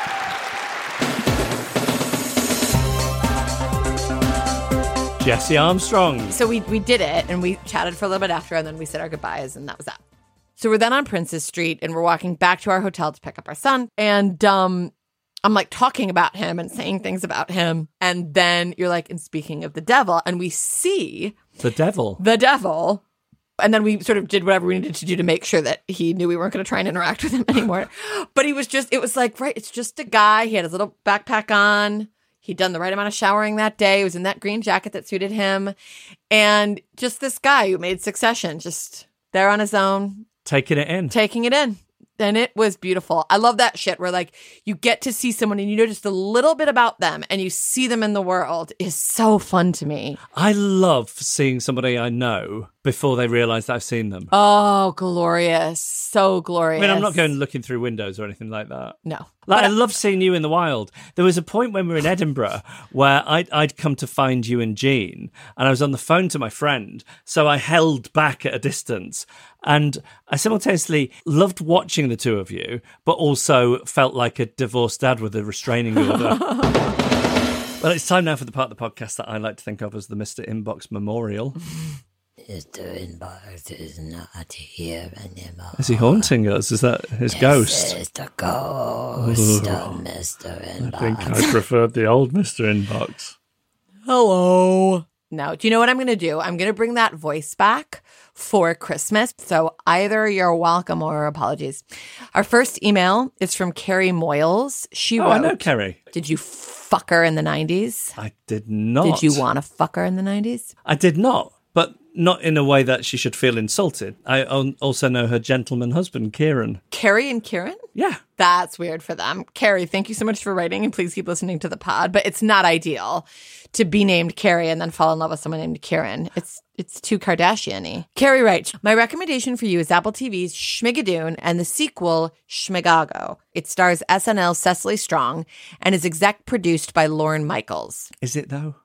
Jesse Armstrong. So we we did it, and we chatted for a little bit after, and then we said our goodbyes, and that was that. So we're then on Princess Street, and we're walking back to our hotel to pick up our son, and um, I'm like talking about him and saying things about him, and then you're like, and speaking of the devil, and we see the devil, the devil, and then we sort of did whatever we needed to do to make sure that he knew we weren't going to try and interact with him anymore. But he was just, it was like, right, it's just a guy. He had his little backpack on. He'd done the right amount of showering that day. He was in that green jacket that suited him. And just this guy who made Succession, just there on his own. Taking it in. Taking it in. And it was beautiful. I love that shit where like you get to see someone and you know just a little bit about them and you see them in the world is so fun to me. I love seeing somebody I know before they realise that I've seen them. Oh, glorious. So glorious. I mean, I'm not going looking through windows or anything like that. No. Like, I love seeing you in the wild. There was a point when we were in Edinburgh where I'd, I'd come to find you and Jean, and I was on the phone to my friend, so I held back at a distance. And I simultaneously loved watching the two of you, but also felt like a divorced dad with a restraining order. Well, it's time now for the part of the podcast that I like to think of as the Mister Inbox Memorial. Mister Inbox is not here anymore. Is he haunting us? Is that his this ghost? Is the ghost Ooh. of Mister Inbox. I think I preferred the old Mister Inbox. Hello. No, do you know what I'm going to do? I'm going to bring that voice back for Christmas. So either you're welcome or apologies. Our first email is from Carrie Moyles. She oh, wrote, I know Carrie. Did you fuck her in the nineties? I did not. Did you want to fuck her in the nineties? I did not, but not in a way that she should feel insulted. I also know her gentleman husband, Kieran. Carrie and Kieran? Yeah. That's weird for them. Carrie, thank you so much for writing, and please keep listening to the pod. But it's not ideal to be named Carrie and then fall in love with someone named Kieran. It's it's too Kardashian-y. Carrie writes, my recommendation for you is Apple T V's Schmigadoon and the sequel Schmigago. It stars S N L's Cecily Strong and is exec produced by Lorne Michaels. Is it though?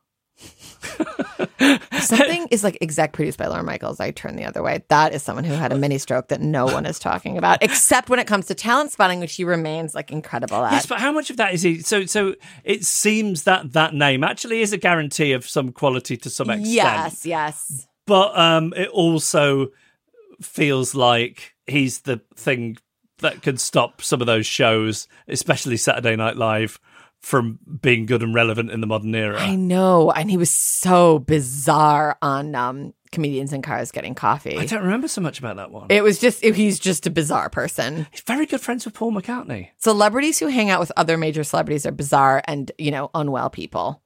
Something is like exec produced by Lorne Michaels. I turn the other way. That is someone who had a mini stroke that no one is talking about, except when it comes to talent spotting, which he remains like incredible at. Yes, but how much of that is he? So, so it seems that that name actually is a guarantee of some quality to some extent. Yes, yes. But um, it also feels like he's the thing that can stop some of those shows, especially Saturday Night Live, from being good and relevant in the modern era. I know. And he was so bizarre on um, Comedians in Cars Getting Coffee. I don't remember so much about that one. It was just, he's just a bizarre person. He's very good friends with Paul McCartney. Celebrities who hang out with other major celebrities are bizarre and, you know, unwell people.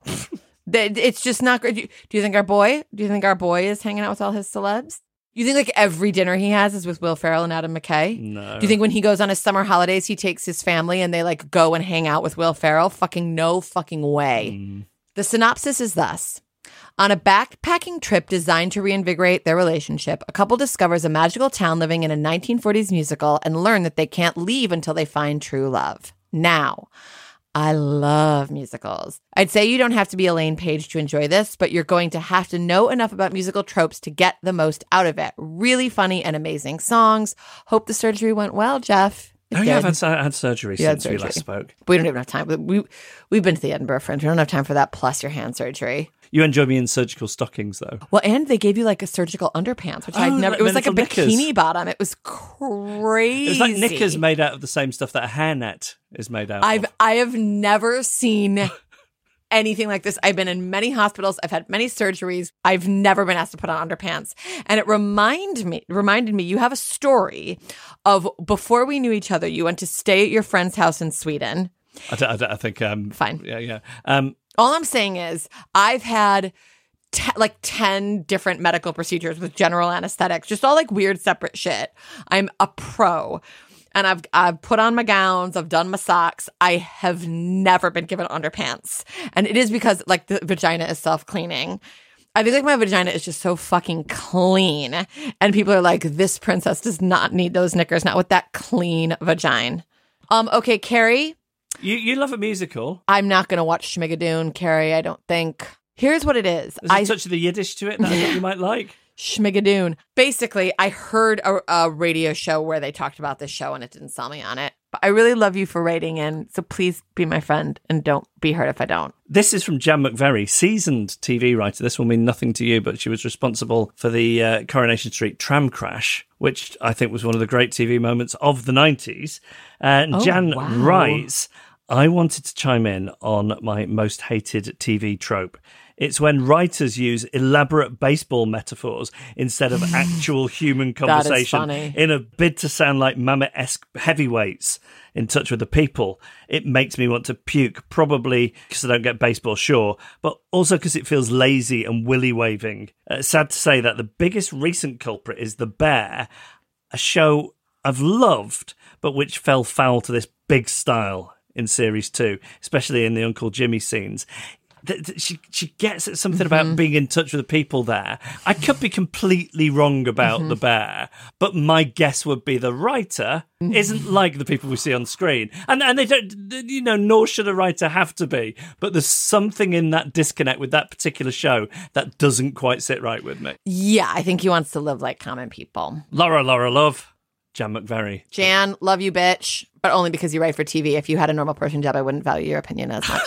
It's just not great. Do you think our boy, do you think our boy is hanging out with all his celebs? You think like every dinner he has is with Will Ferrell and Adam McKay? No. Do you think when he goes on his summer holidays, he takes his family and they like go and hang out with Will Ferrell? Fucking no fucking way. Mm. The synopsis is thus. On a backpacking trip designed to reinvigorate their relationship, a couple discovers a magical town living in a nineteen forties musical and learn that they can't leave until they find true love. Now, I love musicals. I'd say you don't have to be Elaine Page to enjoy this, but you're going to have to know enough about musical tropes to get the most out of it. Really funny and amazing songs. Hope the surgery went well, Jeff. It oh, yeah, I've had, I had surgery you since had surgery. we last spoke. We don't even have time. We, we've been to the Edinburgh Fringe. We don't have time for that, plus your hand surgery. You enjoy me in surgical stockings, though. Well, and they gave you like a surgical underpants, which oh, I'd never. It was like a bikini knickers. Bottom. It was crazy. It was like knickers made out of the same stuff that a hairnet is made out I've, of. I have never seen anything like this. I've been in many hospitals. I've had many surgeries. I've never been asked to put on underpants. And it remind me, reminded me, you have a story of before we knew each other, you went to stay at your friend's house in Sweden. I, d- I, d- I think... Um, Fine. Yeah, yeah. Um, All I'm saying is I've had te- like ten different medical procedures with general anesthetics, just all like weird separate shit. I'm a pro. And I've I've put on my gowns. I've done my socks. I have never been given underpants. And it is because like the vagina is self-cleaning. I think like my vagina is just so fucking clean. And people are like, this princess does not need those knickers, not with that clean vagina. Um, okay, Carrie. You you love a musical. I'm not going to watch Schmigadoon, Carrie, I don't think. Here's what it is. There's I, a touch of the Yiddish to it that I think you might like. Schmigadoon. Basically, I heard a, a radio show where they talked about this show and it didn't sell me on it. But I really love you for writing in, so please be my friend and don't be hurt if I don't. This is from Jan McVery, seasoned T V writer. This will mean nothing to you, but she was responsible for the uh, Coronation Street tram crash, which I think was one of the great T V moments of the nineties. And oh, Jan wow. writes, I wanted to chime in on my most hated T V trope. It's when writers use elaborate baseball metaphors instead of actual human conversation in a bid to sound like Mamet-esque heavyweights in touch with the people. It makes me want to puke, probably because I don't get baseball, sure, but also because it feels lazy and willy-waving. Uh, sad to say that the biggest recent culprit is The Bear, a show I've loved, but which fell foul to this big style in series two, especially in the Uncle Jimmy scenes. She she gets at something mm-hmm. about being in touch with the people there. I could be completely wrong about mm-hmm. The Bear, but my guess would be the writer mm-hmm. isn't like the people we see on screen. And and they don't, you know, nor should a writer have to be. But there's something in that disconnect with that particular show that doesn't quite sit right with me. Yeah, I think he wants to live like common people. Laura, Laura, love. Jan McVery. Jan, love you, bitch. But only because you write for T V. If you had a normal person job, I wouldn't value your opinion as much.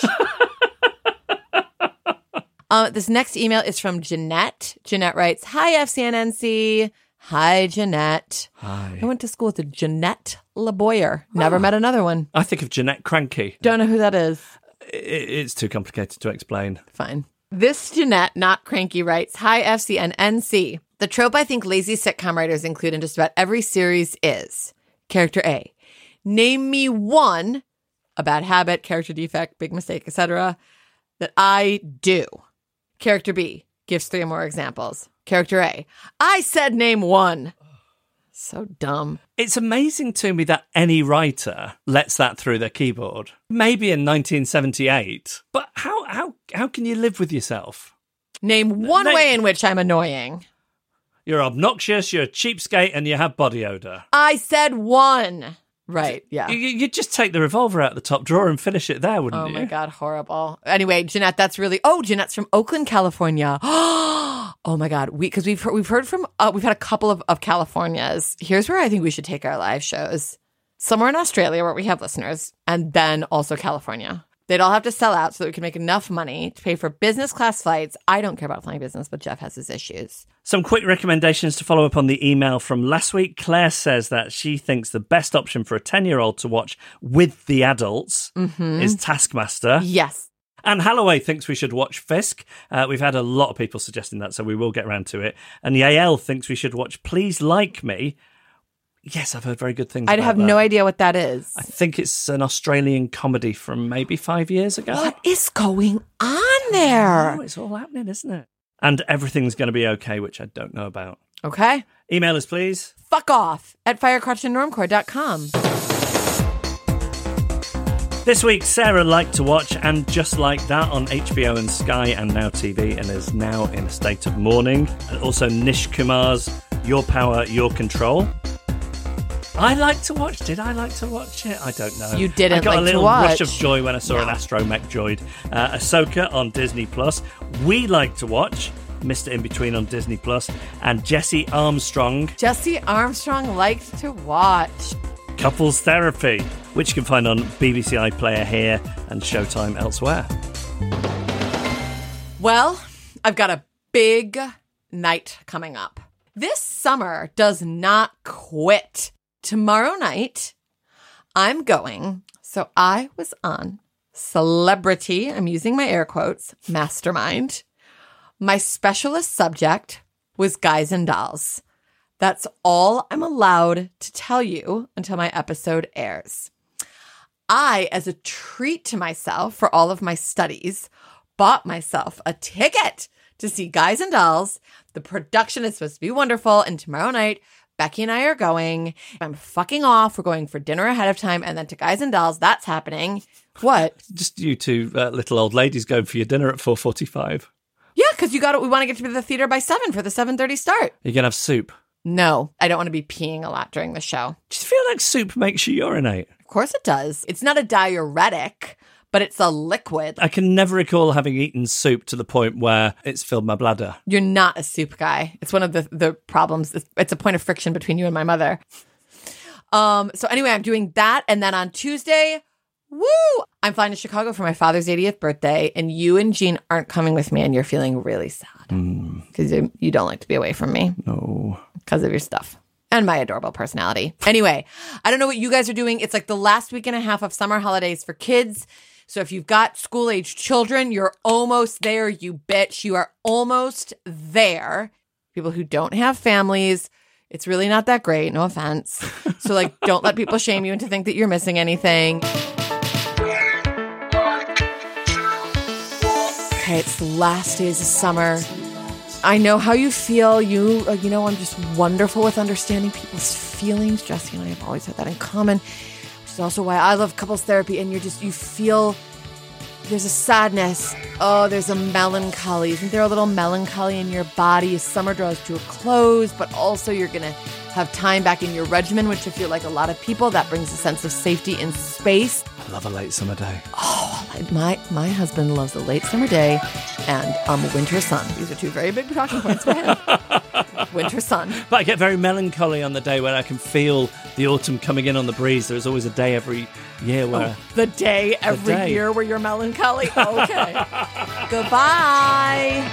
Uh, this next email is from Jeanette. Jeanette writes, hi, F C N N C. Hi, Jeanette. Hi. I went to school with Jeanette LeBoyer. Never oh. met another one. I think of Jeanette Cranky. Don't know who that is. It's too complicated to explain. Fine. This Jeanette, not Cranky, writes, hi, F C N N C. The trope I think lazy sitcom writers include in just about every series is character A. Name me one, a bad habit, character defect, big mistake, et cetera, that I do. Character B gives three or more examples. Character A, I said name one. So dumb. It's amazing to me that any writer lets that through their keyboard. Maybe in nineteen seventy-eight. But how how how can you live with yourself? Name one Name- way in which I'm annoying. You're obnoxious, you're a cheapskate, and you have body odor. I said one. Right, yeah. You, you'd just take the revolver out of the top drawer and finish it there, wouldn't oh you? Oh, my God, horrible. Anyway, Jeanette, that's really... Oh, Jeanette's from Oakland, California. Oh, my God. We Because we've, we've heard from... Uh, we've had a couple of, of Californias. Here's where I think we should take our live shows. Somewhere in Australia where we have listeners, and then also California. They'd all have to sell out so that we can make enough money to pay for business class flights. I don't care about flying business, but Jeff has his issues. Some quick recommendations to follow up on the email from last week. Claire says that she thinks the best option for a ten-year-old to watch with the adults Mm-hmm. is Taskmaster. Yes. And Holloway thinks we should watch Fisk. Uh, we've had a lot of people suggesting that, so we will get around to it. And Yael thinks we should watch Please Like Me. Yes, I've heard very good things I about have that. no idea what that is. I think it's an Australian comedy from maybe five years ago. What is going on there? Oh, it's all happening, isn't it? And Everything's Going to Be Okay, which I don't know about. Okay. Email us, please. Fuck off at firecrotch and normcore dot com. This week, Sarah liked to watch And Just Like That on H B O and Sky and Now T V and is now in a state of mourning. And also Nish Kumar's Your Power, Your Control. I like to watch. Did I like to watch it? I don't know. You didn't I got like a little to watch. rush of joy when I saw an astromech droid. Uh, Ahsoka on Disney Plus. We like to watch Mister In Between on Disney Plus, and Jesse Armstrong. Jesse Armstrong liked to watch Couples Therapy, which you can find on B B C iPlayer here and Showtime elsewhere. Well, I've got a big night coming up. This summer does not quit. Tomorrow night, I'm going. So I was on Celebrity, I'm using my air quotes, Mastermind. My specialist subject was Guys and Dolls. That's all I'm allowed to tell you until my episode airs. I, as a treat to myself for all of my studies, bought myself a ticket to see Guys and Dolls. The production is supposed to be wonderful, and tomorrow night, Becky and I are going. I'm fucking off. We're going for dinner ahead of time, and then to Guys and Dolls. That's happening. What? Just you two uh, little old ladies going for your dinner at four forty-five. Yeah, because you got it. We want to get to the theater by seven for the seven thirty start. You're going to have soup. No, I don't want to be peeing a lot during the show. Do you feel like soup makes you urinate? Of course it does. It's not a diuretic, but it's a liquid. I can never recall having eaten soup to the point where it's filled my bladder. You're not a soup guy. It's one of the, the problems. It's, it's a point of friction between you and my mother. Um. So anyway, I'm doing that. And then on Tuesday, woo, I'm flying to Chicago for my father's eightieth birthday. And you and Jean aren't coming with me, and you're feeling really sad. Because mm. you, you don't like to be away from me. No. Because of your stuff. And my adorable personality. Anyway, I don't know what you guys are doing. It's like the last week and a half of summer holidays for kids. So if you've got school-age children, you're almost there, you bitch. You are almost there. People who don't have families, it's really not that great. No offense. So, like, don't let people shame you into think that you're missing anything. Okay, it's the last days of summer. I know how you feel. You, uh, you know, I'm just wonderful with understanding people's feelings. Jesse and I have always had that in common. Which is also why I love couples therapy. And you're just, you feel there's a sadness. Oh, there's a melancholy. Isn't there a little melancholy in your body as summer draws to a close? But also you're going to have time back in your regimen, which I feel like a lot of people, that brings a sense of safety in space. I love a late summer day. Oh, my my husband loves a late summer day and um winter sun. These are two very big talking points for him. Winter sun. But I get very melancholy on the day when I can feel the autumn coming in on the breeze. There's always a day every year where... Oh, the day every the day. year where you're melancholy? Okay. Goodbye.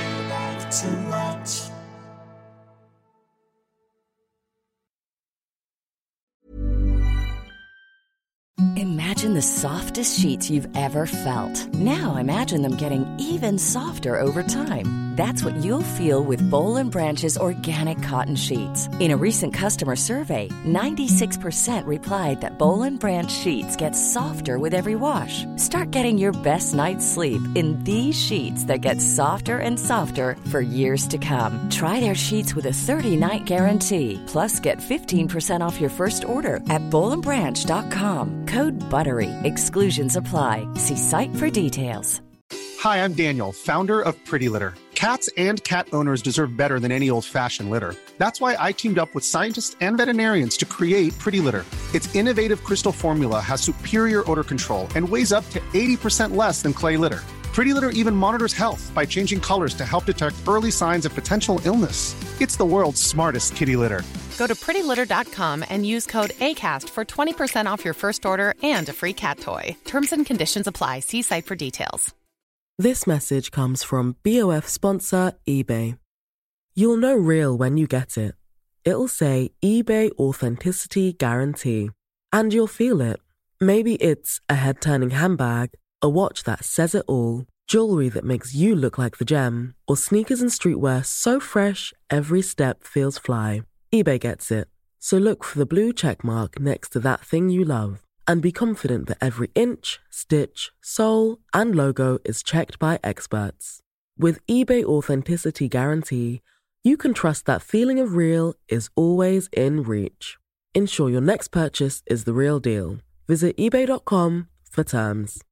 Imagine the softest sheets you've ever felt. Now imagine them getting even softer over time. That's what you'll feel with Boll and Branch's organic cotton sheets. In a recent customer survey, ninety-six percent replied that Boll and Branch sheets get softer with every wash. Start getting your best night's sleep in these sheets that get softer and softer for years to come. Try their sheets with a thirty-night guarantee. Plus, get fifteen percent off your first order at boll and branch dot com. Code BUTTERY. Exclusions apply. See site for details. Hi, I'm Daniel, founder of Pretty Litter. Cats and cat owners deserve better than any old-fashioned litter. That's why I teamed up with scientists and veterinarians to create Pretty Litter. Its innovative crystal formula has superior odor control and weighs up to eighty percent less than clay litter. Pretty Litter even monitors health by changing colors to help detect early signs of potential illness. It's the world's smartest kitty litter. Go to pretty litter dot com and use code ACAST for twenty percent off your first order and a free cat toy. Terms and conditions apply. See site for details. This message comes from B O F sponsor eBay. You'll know real when you get it. It'll say eBay Authenticity Guarantee. And you'll feel it. Maybe it's a head-turning handbag, a watch that says it all, jewelry that makes you look like the gem, or sneakers and streetwear so fresh every step feels fly. eBay gets it. So look for the blue check mark next to that thing you love and be confident that every inch, stitch, sole, and logo is checked by experts. With eBay Authenticity Guarantee, you can trust that feeling of real is always in reach. Ensure your next purchase is the real deal. Visit ebay dot com for terms.